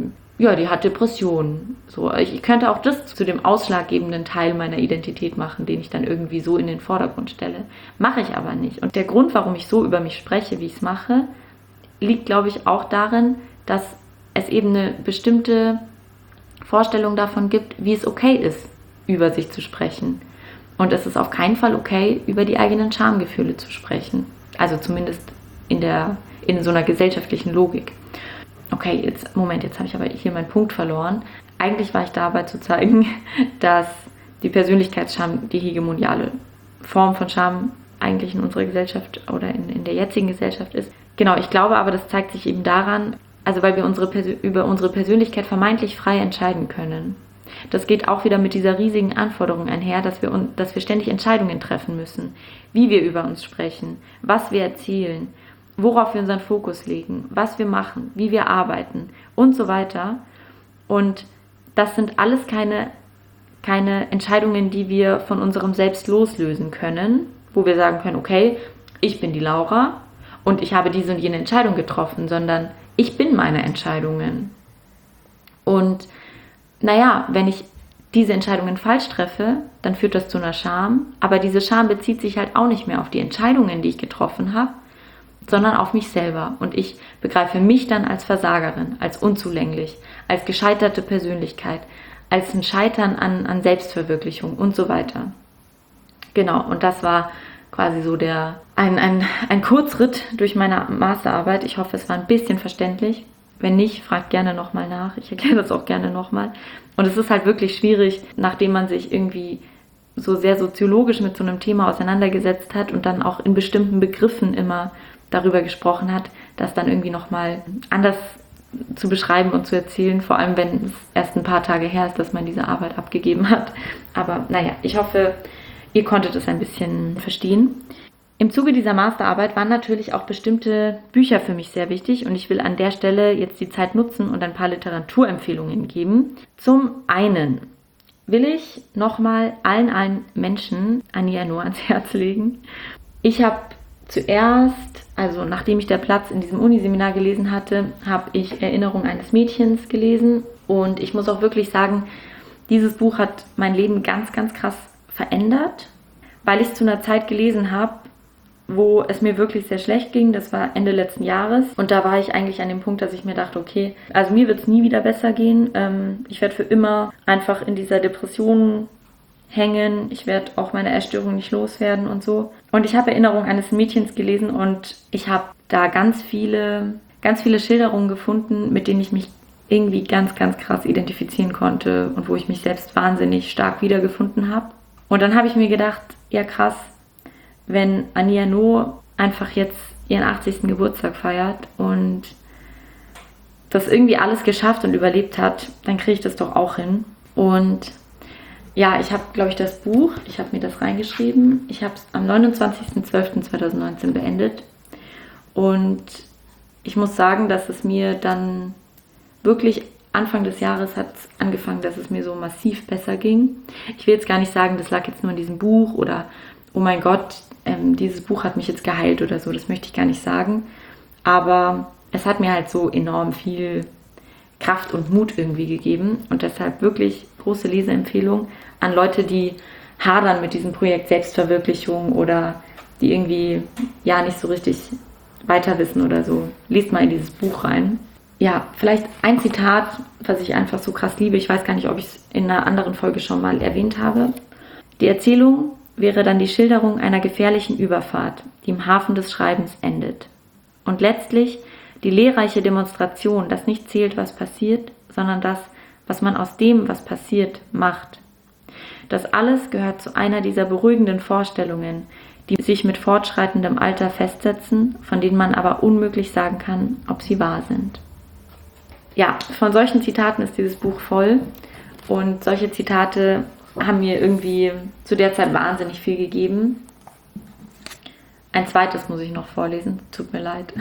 hat Depressionen. So, ich könnte auch das zu dem ausschlaggebenden Teil meiner Identität machen, den ich dann irgendwie so in den Vordergrund stelle. Mache ich aber nicht. Und der Grund, warum ich so über mich spreche, wie ich es mache, liegt, glaube ich, auch darin, dass es eben eine bestimmte Vorstellung davon gibt, wie es okay ist, über sich zu sprechen. Und es ist auf keinen Fall okay, über die eigenen Schamgefühle zu sprechen. Also zumindest in so einer gesellschaftlichen Logik. Okay, jetzt habe ich aber hier meinen Punkt verloren. Eigentlich war ich dabei zu zeigen, dass die Persönlichkeitsscham die hegemoniale Form von Scham eigentlich in unserer Gesellschaft oder in der jetzigen Gesellschaft ist. Genau, ich glaube aber, das zeigt sich eben daran, also weil wir über unsere Persönlichkeit vermeintlich frei entscheiden können. Das geht auch wieder mit dieser riesigen Anforderung einher, dass wir ständig Entscheidungen treffen müssen, wie wir über uns sprechen, was wir erzählen, worauf wir unseren Fokus legen, was wir machen, wie wir arbeiten und so weiter. Und das sind alles keine Entscheidungen, die wir von unserem Selbst loslösen können, wo wir sagen können, okay, ich bin die Laura und ich habe diese und jene Entscheidung getroffen, sondern ich bin meine Entscheidungen. Und naja, wenn ich diese Entscheidungen falsch treffe, dann führt das zu einer Scham. Aber diese Scham bezieht sich halt auch nicht mehr auf die Entscheidungen, die ich getroffen habe, sondern auf mich selber. Und ich begreife mich dann als Versagerin, als unzulänglich, als gescheiterte Persönlichkeit, als ein Scheitern an Selbstverwirklichung und so weiter. Genau, und das war quasi so ein Kurzritt durch meine Masterarbeit. Ich hoffe, es war ein bisschen verständlich. Wenn nicht, fragt gerne nochmal nach. Ich erkläre das auch gerne nochmal. Und es ist halt wirklich schwierig, nachdem man sich irgendwie so sehr soziologisch mit so einem Thema auseinandergesetzt hat und dann auch in bestimmten Begriffen immer darüber gesprochen hat, das dann irgendwie nochmal anders zu beschreiben und zu erzählen, vor allem wenn es erst ein paar Tage her ist, dass man diese Arbeit abgegeben hat. Aber naja, ich hoffe, ihr konntet es ein bisschen verstehen. Im Zuge dieser Masterarbeit waren natürlich auch bestimmte Bücher für mich sehr wichtig und ich will an der Stelle jetzt die Zeit nutzen und ein paar Literaturempfehlungen geben. Zum einen will ich nochmal allen Menschen Annie Ernaux ans Herz legen. Ich habe zuerst, also nachdem ich Der Platz in diesem Uniseminar gelesen hatte, habe ich Erinnerung eines Mädchens gelesen und ich muss auch wirklich sagen, dieses Buch hat mein Leben ganz, ganz krass verändert, weil ich es zu einer Zeit gelesen habe, wo es mir wirklich sehr schlecht ging. Das war Ende letzten Jahres und da war ich eigentlich an dem Punkt, dass ich mir dachte, okay, also mir wird es nie wieder besser gehen. Ich werde für immer einfach in dieser Depression hängen. Ich werde auch meine Essstörung nicht loswerden und so. Und ich habe Erinnerung eines Mädchens gelesen und ich habe da ganz viele Schilderungen gefunden, mit denen ich mich irgendwie ganz, ganz krass identifizieren konnte und wo ich mich selbst wahnsinnig stark wiedergefunden habe. Und dann habe ich mir gedacht, ja krass, wenn Annie Ernaux einfach jetzt ihren 80. Geburtstag feiert und das irgendwie alles geschafft und überlebt hat, dann kriege ich das doch auch hin. Und ja, ich habe, glaube ich, das Buch, ich habe mir das reingeschrieben. Ich habe es am 29.12.2019 beendet. Und ich muss sagen, dass es mir dann wirklich Anfang des Jahres hat es angefangen, dass es mir so massiv besser ging. Ich will jetzt gar nicht sagen, das lag jetzt nur in diesem Buch oder oh mein Gott, dieses Buch hat mich jetzt geheilt oder so, das möchte ich gar nicht sagen. Aber es hat mir halt so enorm viel Kraft und Mut irgendwie gegeben und deshalb wirklich große Leseempfehlung an Leute, die hadern mit diesem Projekt Selbstverwirklichung oder die irgendwie ja nicht so richtig weiter wissen oder so. Lest mal in dieses Buch rein. Ja, vielleicht ein Zitat, was ich einfach so krass liebe. Ich weiß gar nicht, ob ich es in einer anderen Folge schon mal erwähnt habe. Die Erzählung wäre dann die Schilderung einer gefährlichen Überfahrt, die im Hafen des Schreibens endet. Und letztlich die lehrreiche Demonstration, dass nicht zählt, was passiert, sondern das, was man aus dem, was passiert, macht. Das alles gehört zu einer dieser beruhigenden Vorstellungen, die sich mit fortschreitendem Alter festsetzen, von denen man aber unmöglich sagen kann, ob sie wahr sind. Ja, von solchen Zitaten ist dieses Buch voll und solche Zitate haben mir irgendwie zu der Zeit wahnsinnig viel gegeben. Ein zweites muss ich noch vorlesen, tut mir leid.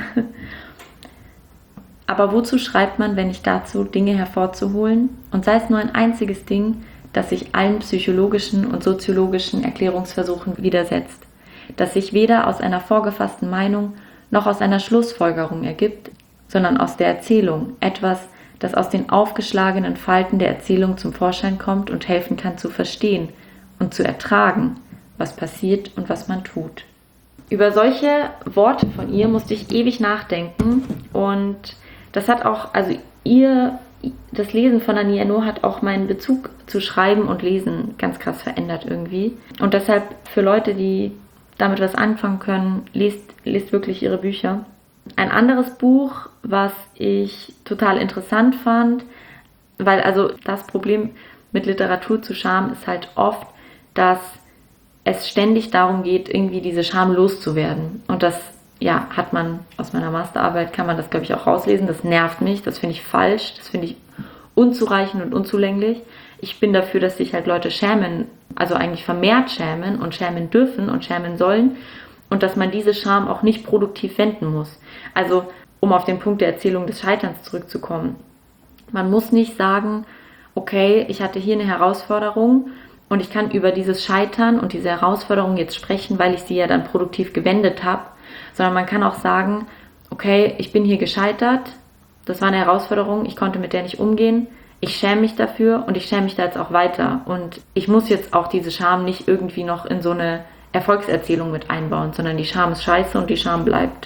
Aber wozu schreibt man, wenn nicht dazu, Dinge hervorzuholen? Und sei es nur ein einziges Ding, das sich allen psychologischen und soziologischen Erklärungsversuchen widersetzt, das sich weder aus einer vorgefassten Meinung noch aus einer Schlussfolgerung ergibt, sondern aus der Erzählung, etwas, das aus den aufgeschlagenen Falten der Erzählung zum Vorschein kommt und helfen kann zu verstehen und zu ertragen, was passiert und was man tut. Über solche Worte von ihr musste ich ewig nachdenken und das hat auch, also das Lesen von Annie Ernaux hat auch meinen Bezug zu Schreiben und Lesen ganz krass verändert irgendwie. Und deshalb für Leute, die damit was anfangen können, lest wirklich ihre Bücher. Ein anderes Buch, was ich total interessant fand, weil also das Problem mit Literatur zu Scham ist halt oft, dass es ständig darum geht, irgendwie diese Scham loszuwerden. Und das ja, hat man aus meiner Masterarbeit, kann man das, glaube ich, auch rauslesen. Das nervt mich, das finde ich falsch, das finde ich unzureichend und unzulänglich. Ich bin dafür, dass sich halt Leute schämen, also eigentlich vermehrt schämen und schämen dürfen und schämen sollen und dass man diese Scham auch nicht produktiv wenden muss. Also, um auf den Punkt der Erzählung des Scheiterns zurückzukommen. Man muss nicht sagen, okay, ich hatte hier eine Herausforderung und ich kann über dieses Scheitern und diese Herausforderung jetzt sprechen, weil ich sie ja dann produktiv gewendet habe, sondern man kann auch sagen, okay, ich bin hier gescheitert, das war eine Herausforderung, ich konnte mit der nicht umgehen, ich schäme mich dafür und ich schäme mich da jetzt auch weiter und ich muss jetzt auch diese Scham nicht irgendwie noch in so eine Erfolgserzählung mit einbauen, sondern die Scham ist scheiße und die Scham bleibt.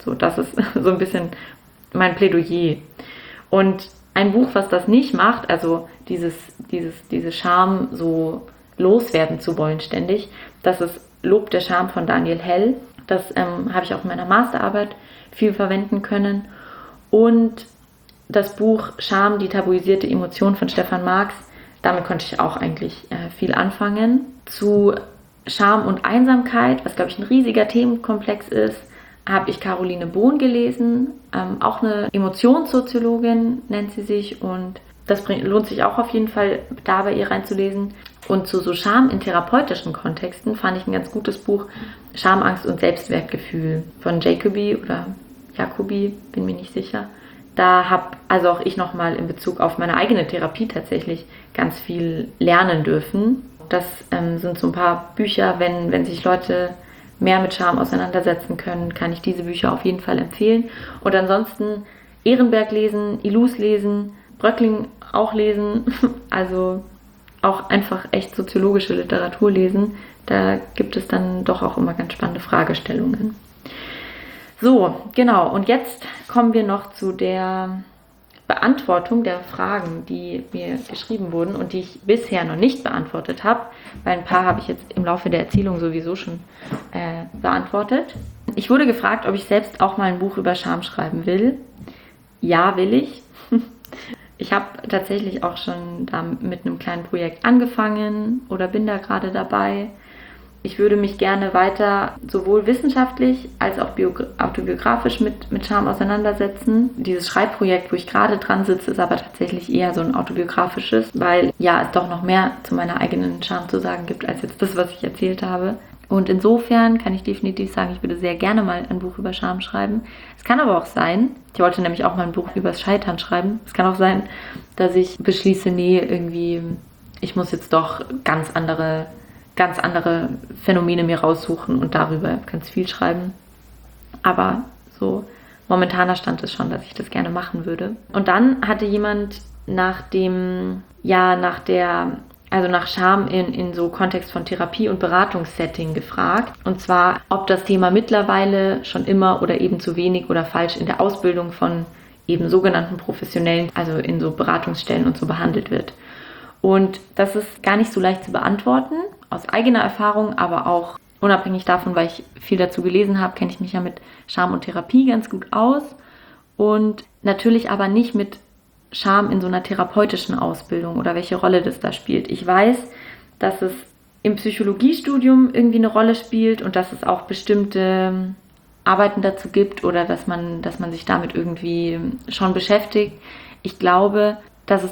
So, das ist so ein bisschen mein Plädoyer. Und ein Buch, was das nicht macht, also diese Scham so loswerden zu wollen ständig, das ist Lob der Scham von Daniel Hell. Das habe ich auch in meiner Masterarbeit viel verwenden können. Und das Buch Scham, die tabuisierte Emotion von Stefan Marx, damit konnte ich auch eigentlich viel anfangen. Zu Scham und Einsamkeit, was, glaube ich, ein riesiger Themenkomplex ist, habe ich Caroline Bohn gelesen, auch eine Emotionssoziologin nennt sie sich, und das lohnt sich auch auf jeden Fall, da bei ihr reinzulesen. Und zu so Scham in therapeutischen Kontexten fand ich ein ganz gutes Buch, Scham, Angst und Selbstwertgefühl von Jacobi, bin mir nicht sicher. Da habe also auch ich nochmal in Bezug auf meine eigene Therapie tatsächlich ganz viel lernen dürfen. Das sind so ein paar Bücher, wenn sich Leute mehr mit Scham auseinandersetzen können, kann ich diese Bücher auf jeden Fall empfehlen. Und ansonsten Ehrenberg lesen, Ilus lesen, Bröckling auch lesen, also auch einfach echt soziologische Literatur lesen. Da gibt es dann doch auch immer ganz spannende Fragestellungen. So, genau. Und jetzt kommen wir noch zu der Beantwortung der Fragen, die mir geschrieben wurden und die ich bisher noch nicht beantwortet habe, weil ein paar habe ich jetzt im Laufe der Erzählung sowieso schon beantwortet. Ich wurde gefragt, ob ich selbst auch mal ein Buch über Scham schreiben will. Ja, will ich. Ich habe tatsächlich auch schon da mit einem kleinen Projekt angefangen oder bin da gerade dabei. Ich würde mich gerne weiter sowohl wissenschaftlich als auch autobiografisch mit Scham auseinandersetzen. Dieses Schreibprojekt, wo ich gerade dran sitze, ist aber tatsächlich eher so ein autobiografisches, weil ja es doch noch mehr zu meiner eigenen Scham zu sagen gibt, als jetzt das, was ich erzählt habe. Und insofern kann ich definitiv sagen, ich würde sehr gerne mal ein Buch über Scham schreiben. Es kann aber auch sein, ich wollte nämlich auch mal ein Buch über das Scheitern schreiben. Es kann auch sein, dass ich beschließe, nee, irgendwie, ich muss jetzt doch ganz andere Phänomene mir raussuchen und darüber ganz viel schreiben. Aber so momentaner Stand ist schon, dass ich das gerne machen würde. Und dann hatte jemand nach Scham in so Kontext von Therapie- und Beratungssetting gefragt. Und zwar, ob das Thema mittlerweile schon immer oder eben zu wenig oder falsch in der Ausbildung von eben sogenannten Professionellen, also in so Beratungsstellen und so behandelt wird. Und das ist gar nicht so leicht zu beantworten, aus eigener Erfahrung, aber auch unabhängig davon, weil ich viel dazu gelesen habe, kenne ich mich ja mit Scham und Therapie ganz gut aus. Und natürlich aber nicht mit Scham in so einer therapeutischen Ausbildung oder welche Rolle das da spielt. Ich weiß, dass es im Psychologiestudium irgendwie eine Rolle spielt und dass es auch bestimmte Arbeiten dazu gibt oder dass man sich damit irgendwie schon beschäftigt. Ich glaube, dass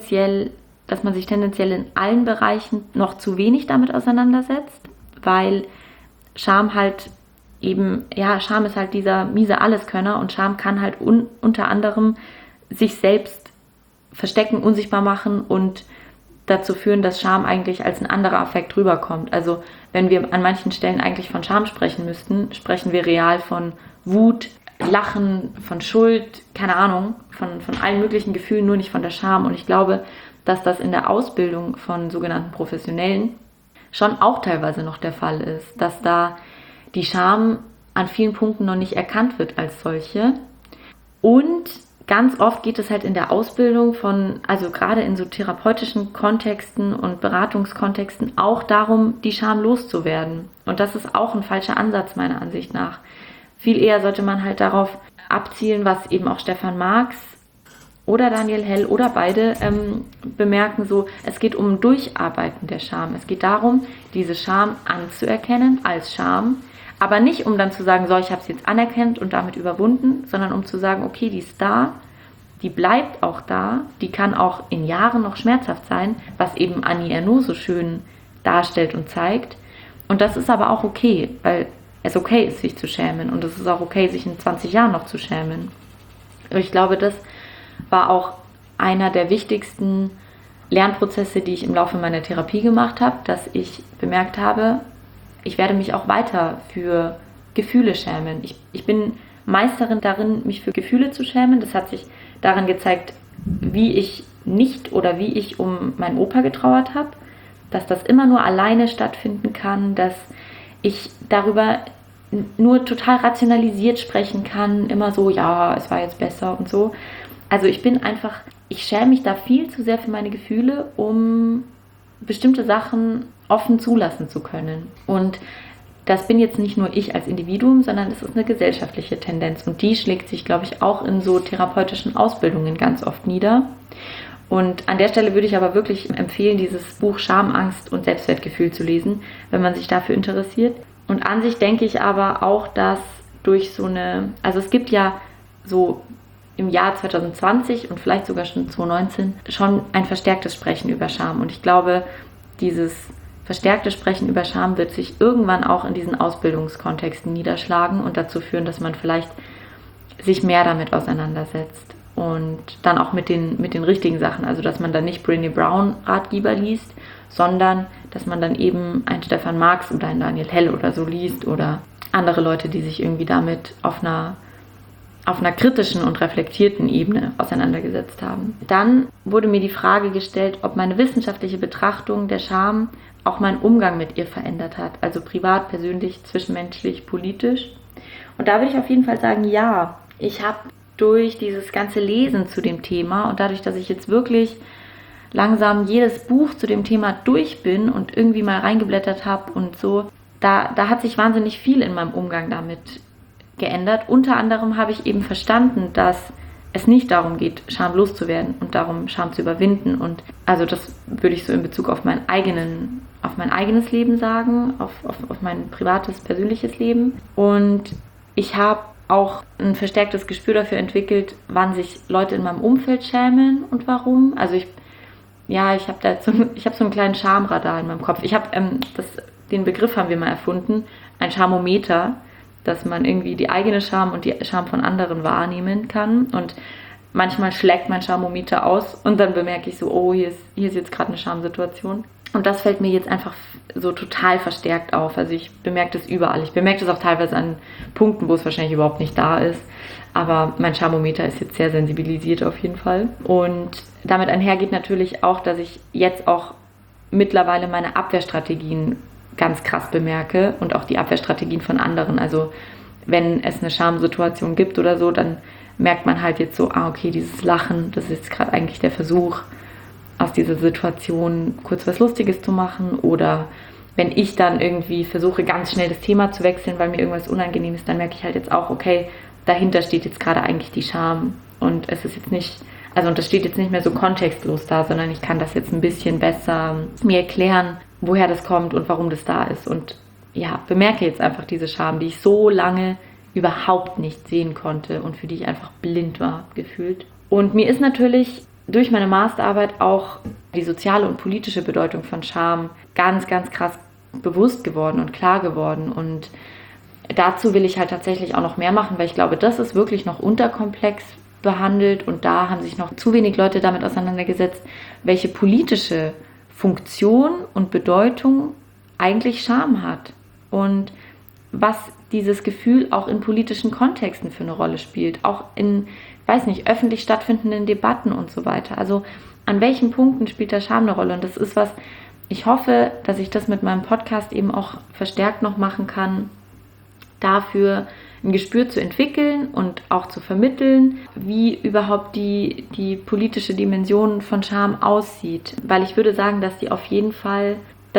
man sich tendenziell in allen Bereichen noch zu wenig damit auseinandersetzt, weil Scham halt Scham ist halt dieser miese Alleskönner und Scham kann halt unter anderem sich selbst verstecken, unsichtbar machen und dazu führen, dass Scham eigentlich als ein anderer Affekt rüberkommt. Also wenn wir an manchen Stellen eigentlich von Scham sprechen müssten, sprechen wir real von Wut, Lachen, von Schuld, keine Ahnung, von allen möglichen Gefühlen, nur nicht von der Scham. Und ich glaube, dass das in der Ausbildung von sogenannten Professionellen schon auch teilweise noch der Fall ist, dass da die Scham an vielen Punkten noch nicht erkannt wird als solche. Und ganz oft geht es halt in der Ausbildung also gerade in so therapeutischen Kontexten und Beratungskontexten auch darum, die Scham loszuwerden. Und das ist auch ein falscher Ansatz meiner Ansicht nach. Viel eher sollte man halt darauf abzielen, was eben auch Stefan Marx oder Daniel Hell oder beide bemerken, so, es geht um Durcharbeiten der Scham. Es geht darum, diese Scham anzuerkennen als Scham, aber nicht, um dann zu sagen, so, ich habe es jetzt anerkannt und damit überwunden, sondern um zu sagen, okay, die ist da, die bleibt auch da, die kann auch in Jahren noch schmerzhaft sein, was eben Annie Ernaux so schön darstellt und zeigt. Und das ist aber auch okay, weil es okay ist, sich zu schämen. Und es ist auch okay, sich in 20 Jahren noch zu schämen. Und ich glaube, das war auch einer der wichtigsten Lernprozesse, die ich im Laufe meiner Therapie gemacht habe, dass ich bemerkt habe, ich werde mich auch weiter für Gefühle schämen. Ich bin Meisterin darin, mich für Gefühle zu schämen. Das hat sich daran gezeigt, wie ich um meinen Opa getrauert habe, dass das immer nur alleine stattfinden kann, dass ich darüber nur total rationalisiert sprechen kann, immer so, ja, es war jetzt besser und so. Also ich schäme mich da viel zu sehr für meine Gefühle, um bestimmte Sachen offen zulassen zu können. Und das bin jetzt nicht nur ich als Individuum, sondern es ist eine gesellschaftliche Tendenz. Und die schlägt sich, glaube ich, auch in so therapeutischen Ausbildungen ganz oft nieder. Und an der Stelle würde ich aber wirklich empfehlen, dieses Buch Scham, Angst und Selbstwertgefühl zu lesen, wenn man sich dafür interessiert. Und an sich denke ich aber auch, dass also es gibt ja so im Jahr 2020 und vielleicht sogar schon 2019 schon ein verstärktes Sprechen über Scham. Und ich glaube, dieses verstärkte Sprechen über Scham wird sich irgendwann auch in diesen Ausbildungskontexten niederschlagen und dazu führen, dass man vielleicht sich mehr damit auseinandersetzt. Und dann auch mit den richtigen Sachen. Also, dass man dann nicht Brené Brown Ratgeber liest, sondern dass man dann eben einen Stefan Marx oder einen Daniel Hell oder so liest oder andere Leute, die sich irgendwie damit auf einer kritischen und reflektierten Ebene auseinandergesetzt haben. Dann wurde mir die Frage gestellt, ob meine wissenschaftliche Betrachtung der Scham auch meinen Umgang mit ihr verändert hat. Also privat, persönlich, zwischenmenschlich, politisch. Und da würde ich auf jeden Fall sagen, ja. Ich habe durch dieses ganze Lesen zu dem Thema und dadurch, dass ich jetzt wirklich langsam jedes Buch zu dem Thema durch bin und irgendwie mal reingeblättert habe und so, da hat sich wahnsinnig viel in meinem Umgang damit geändert. Unter anderem habe ich eben verstanden, dass es nicht darum geht, Scham loszuwerden und darum, Scham zu überwinden. Und also das würde ich so in Bezug auf mein eigenes Leben sagen, auf mein privates, persönliches Leben. Und ich habe auch ein verstärktes Gespür dafür entwickelt, wann sich Leute in meinem Umfeld schämen und warum. Also ich habe so einen kleinen Schamradar in meinem Kopf. Den Begriff haben wir mal erfunden, ein Schamometer, dass man irgendwie die eigene Scham und die Scham von anderen wahrnehmen kann. Und manchmal schlägt mein Schamometer aus und dann bemerke ich so, oh, hier ist jetzt gerade eine Schamsituation. Und das fällt mir jetzt einfach so total verstärkt auf. Also ich bemerke das überall. Ich bemerke das auch teilweise an Punkten, wo es wahrscheinlich überhaupt nicht da ist. Aber mein Schamometer ist jetzt sehr sensibilisiert auf jeden Fall. Und damit einhergeht natürlich auch, dass ich jetzt auch mittlerweile meine Abwehrstrategien ganz krass bemerke und auch die Abwehrstrategien von anderen. Also wenn es eine Schamsituation gibt oder so, dann merkt man halt jetzt so, okay, dieses Lachen, das ist jetzt gerade eigentlich der Versuch, aus dieser Situation kurz was Lustiges zu machen. Oder wenn ich dann irgendwie versuche, ganz schnell das Thema zu wechseln, weil mir irgendwas unangenehm ist, dann merke ich halt jetzt auch, okay, dahinter steht jetzt gerade eigentlich die Scham. Und es ist jetzt nicht, und das steht jetzt nicht mehr so kontextlos da, sondern ich kann das jetzt ein bisschen besser mir erklären, woher das kommt und warum das da ist. Und ja, bemerke jetzt einfach diese Scham, die ich so lange überhaupt nicht sehen konnte und für die ich einfach blind war, gefühlt. Und mir ist natürlich durch meine Masterarbeit auch die soziale und politische Bedeutung von Scham ganz, ganz krass bewusst geworden und klar geworden. Und dazu will ich halt tatsächlich auch noch mehr machen, weil ich glaube, das ist wirklich noch unterkomplex behandelt und da haben sich noch zu wenig Leute damit auseinandergesetzt, welche politische Funktion und Bedeutung eigentlich Scham hat und was dieses Gefühl auch in politischen Kontexten für eine Rolle spielt, auch in, öffentlich stattfindenden Debatten und so weiter. Also an welchen Punkten spielt da Scham eine Rolle? Und das ist was, ich hoffe, dass ich das mit meinem Podcast eben auch verstärkt noch machen kann, dafür ein Gespür zu entwickeln und auch zu vermitteln, wie überhaupt die politische Dimension von Scham aussieht. Weil ich würde sagen, dass die auf jeden Fall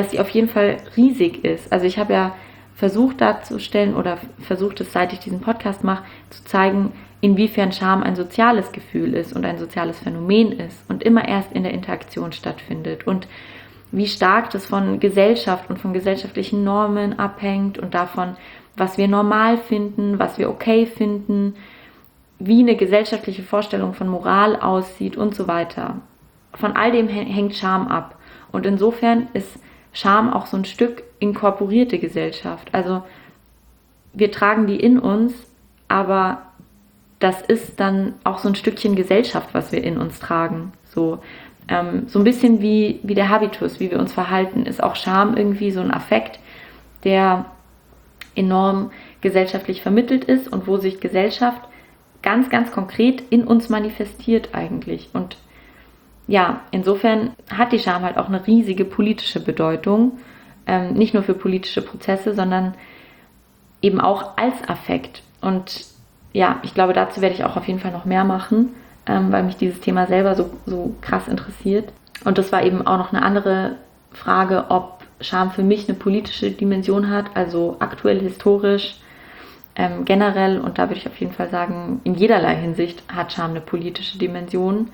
riesig ist. Also ich habe ja versucht darzustellen oder versucht es, seit ich diesen Podcast mache, zu zeigen, inwiefern Scham ein soziales Gefühl ist und ein soziales Phänomen ist und immer erst in der Interaktion stattfindet und wie stark das von Gesellschaft und von gesellschaftlichen Normen abhängt und davon, was wir normal finden, was wir okay finden, wie eine gesellschaftliche Vorstellung von Moral aussieht und so weiter. Von all dem hängt Scham ab. Und insofern ist Scham auch so ein Stück inkorporierte Gesellschaft. Also wir tragen die in uns, aber das ist dann auch so ein Stückchen Gesellschaft, was wir in uns tragen. So ein bisschen wie der Habitus, wie wir uns verhalten, ist auch Scham irgendwie so ein Affekt, der enorm gesellschaftlich vermittelt ist und wo sich Gesellschaft ganz, ganz konkret in uns manifestiert eigentlich. Und ja, insofern hat die Scham halt auch eine riesige politische Bedeutung, nicht nur für politische Prozesse, sondern eben auch als Affekt. Und ja, ich glaube, dazu werde ich auch auf jeden Fall noch mehr machen, weil mich dieses Thema selber so krass interessiert. Und das war eben auch noch eine andere Frage, ob Scham für mich eine politische Dimension hat, also aktuell, historisch, generell. Und da würde ich auf jeden Fall sagen, in jederlei Hinsicht hat Scham eine politische Dimension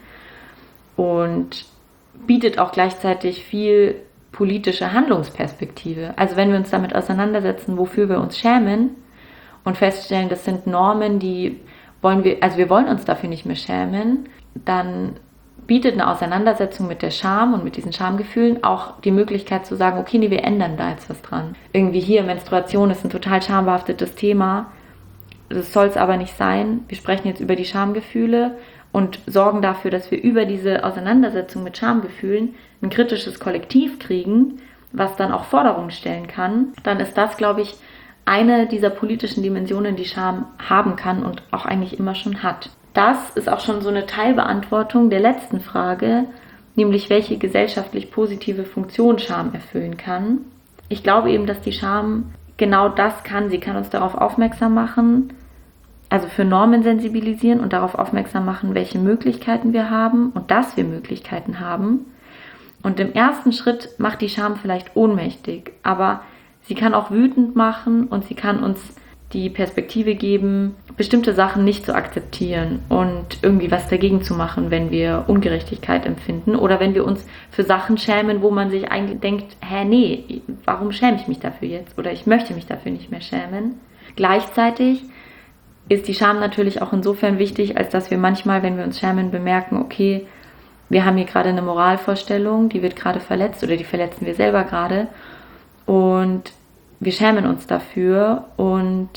und bietet auch gleichzeitig viel politische Handlungsperspektive. Also wenn wir uns damit auseinandersetzen, wofür wir uns schämen und feststellen, das sind Normen, wir wollen uns dafür nicht mehr schämen, dann bietet eine Auseinandersetzung mit der Scham und mit diesen Schamgefühlen auch die Möglichkeit zu sagen, okay, nee, wir ändern da jetzt was dran. Irgendwie hier, Menstruation ist ein total schambehaftetes Thema, das soll es aber nicht sein. Wir sprechen jetzt über die Schamgefühle und sorgen dafür, dass wir über diese Auseinandersetzung mit Schamgefühlen ein kritisches Kollektiv kriegen, was dann auch Forderungen stellen kann. Dann ist das, glaube ich, eine dieser politischen Dimensionen, die Scham haben kann und auch eigentlich immer schon hat. Das ist auch schon so eine Teilbeantwortung der letzten Frage, nämlich welche gesellschaftlich positive Funktion Scham erfüllen kann. Ich glaube eben, dass die Scham genau das kann. Sie kann uns darauf aufmerksam machen, also für Normen sensibilisieren und darauf aufmerksam machen, welche Möglichkeiten wir haben und dass wir Möglichkeiten haben. Und im ersten Schritt macht die Scham vielleicht ohnmächtig, aber sie kann auch wütend machen und sie kann uns die Perspektive geben, bestimmte Sachen nicht zu akzeptieren und irgendwie was dagegen zu machen, wenn wir Ungerechtigkeit empfinden oder wenn wir uns für Sachen schämen, wo man sich eigentlich denkt, nee, warum schäme ich mich dafür jetzt? Oder ich möchte mich dafür nicht mehr schämen. Gleichzeitig ist die Scham natürlich auch insofern wichtig, als dass wir manchmal, wenn wir uns schämen, bemerken, okay, wir haben hier gerade eine Moralvorstellung, die wird gerade verletzt oder die verletzen wir selber gerade und wir schämen uns dafür und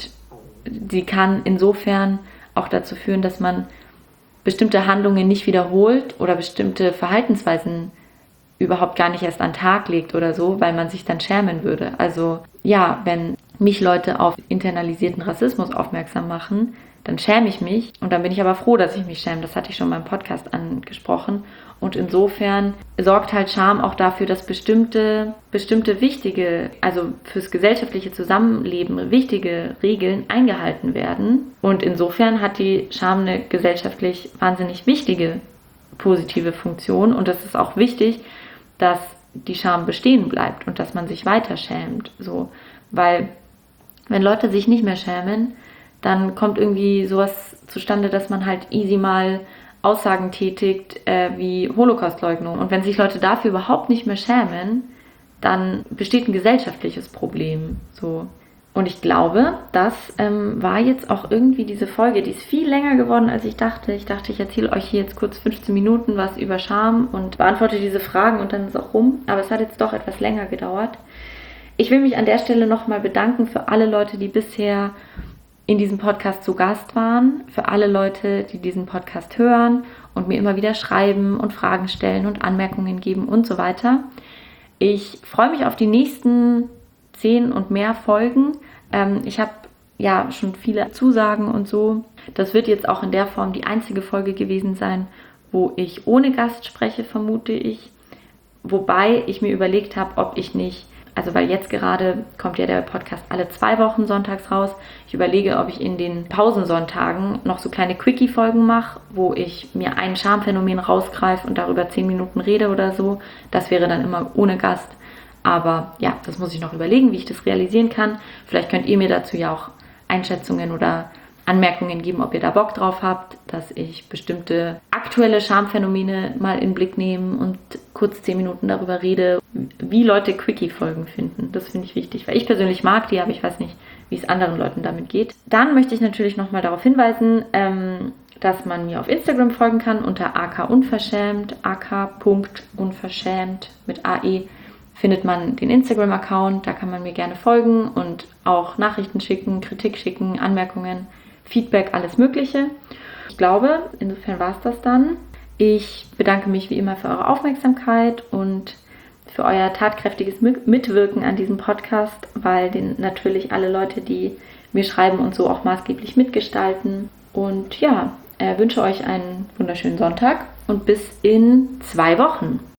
sie kann insofern auch dazu führen, dass man bestimmte Handlungen nicht wiederholt oder bestimmte Verhaltensweisen überhaupt gar nicht erst an den Tag legt oder so, weil man sich dann schämen würde. Also ja, wenn mich Leute auf internalisierten Rassismus aufmerksam machen, dann schäme ich mich und dann bin ich aber froh, dass ich mich schäme. Das hatte ich schon mal im Podcast angesprochen. Und insofern sorgt halt Scham auch dafür, dass bestimmte wichtige, also fürs gesellschaftliche Zusammenleben wichtige Regeln eingehalten werden. Und insofern hat die Scham eine gesellschaftlich wahnsinnig wichtige positive Funktion. Und es ist auch wichtig, dass die Scham bestehen bleibt und dass man sich weiter schämt. So, weil wenn Leute sich nicht mehr schämen, dann kommt irgendwie sowas zustande, dass man halt easy mal Aussagen tätigt wie Holocaustleugnung. Und wenn sich Leute dafür überhaupt nicht mehr schämen, dann besteht ein gesellschaftliches Problem. So. Und ich glaube, das war jetzt auch irgendwie diese Folge, die ist viel länger geworden, als ich dachte. Ich dachte, ich erzähle euch hier jetzt kurz 15 Minuten was über Scham und beantworte diese Fragen und dann ist es auch rum. Aber es hat jetzt doch etwas länger gedauert. Ich will mich an der Stelle nochmal bedanken für alle Leute, die bisher in diesem Podcast zu Gast waren, für alle Leute, die diesen Podcast hören und mir immer wieder schreiben und Fragen stellen und Anmerkungen geben und so weiter. Ich freue mich auf die nächsten 10 und mehr Folgen. Ich habe ja schon viele Zusagen und so. Das wird jetzt auch in der Form die einzige Folge gewesen sein, wo ich ohne Gast spreche, vermute ich. Wobei ich mir überlegt habe, ob ich nicht, also weil jetzt gerade kommt ja der Podcast alle 2 Wochen sonntags raus. Ich überlege, ob ich in den Pausensonntagen noch so kleine Quickie-Folgen mache, wo ich mir ein Schamphänomen rausgreife und darüber 10 Minuten rede oder so. Das wäre dann immer ohne Gast. Aber ja, das muss ich noch überlegen, wie ich das realisieren kann. Vielleicht könnt ihr mir dazu ja auch Einschätzungen oder Anmerkungen geben, ob ihr da Bock drauf habt, dass ich bestimmte aktuelle Schamphänomene mal in den Blick nehme und kurz 10 Minuten darüber rede, wie Leute Quickie-Folgen finden. Das finde ich wichtig, weil ich persönlich mag die, aber ich weiß nicht, wie es anderen Leuten damit geht. Dann möchte ich natürlich nochmal darauf hinweisen, dass man mir auf Instagram folgen kann unter ak.unverschämt, ak.unverschämt mit AE. Findet man den Instagram-Account, da kann man mir gerne folgen und auch Nachrichten schicken, Kritik schicken, Anmerkungen, Feedback, alles Mögliche. Ich glaube, insofern war es das dann. Ich bedanke mich wie immer für eure Aufmerksamkeit und für euer tatkräftiges Mitwirken an diesem Podcast, weil den natürlich alle Leute, die mir schreiben und so auch maßgeblich mitgestalten. Und ja, wünsche euch einen wunderschönen Sonntag und bis in 2 Wochen.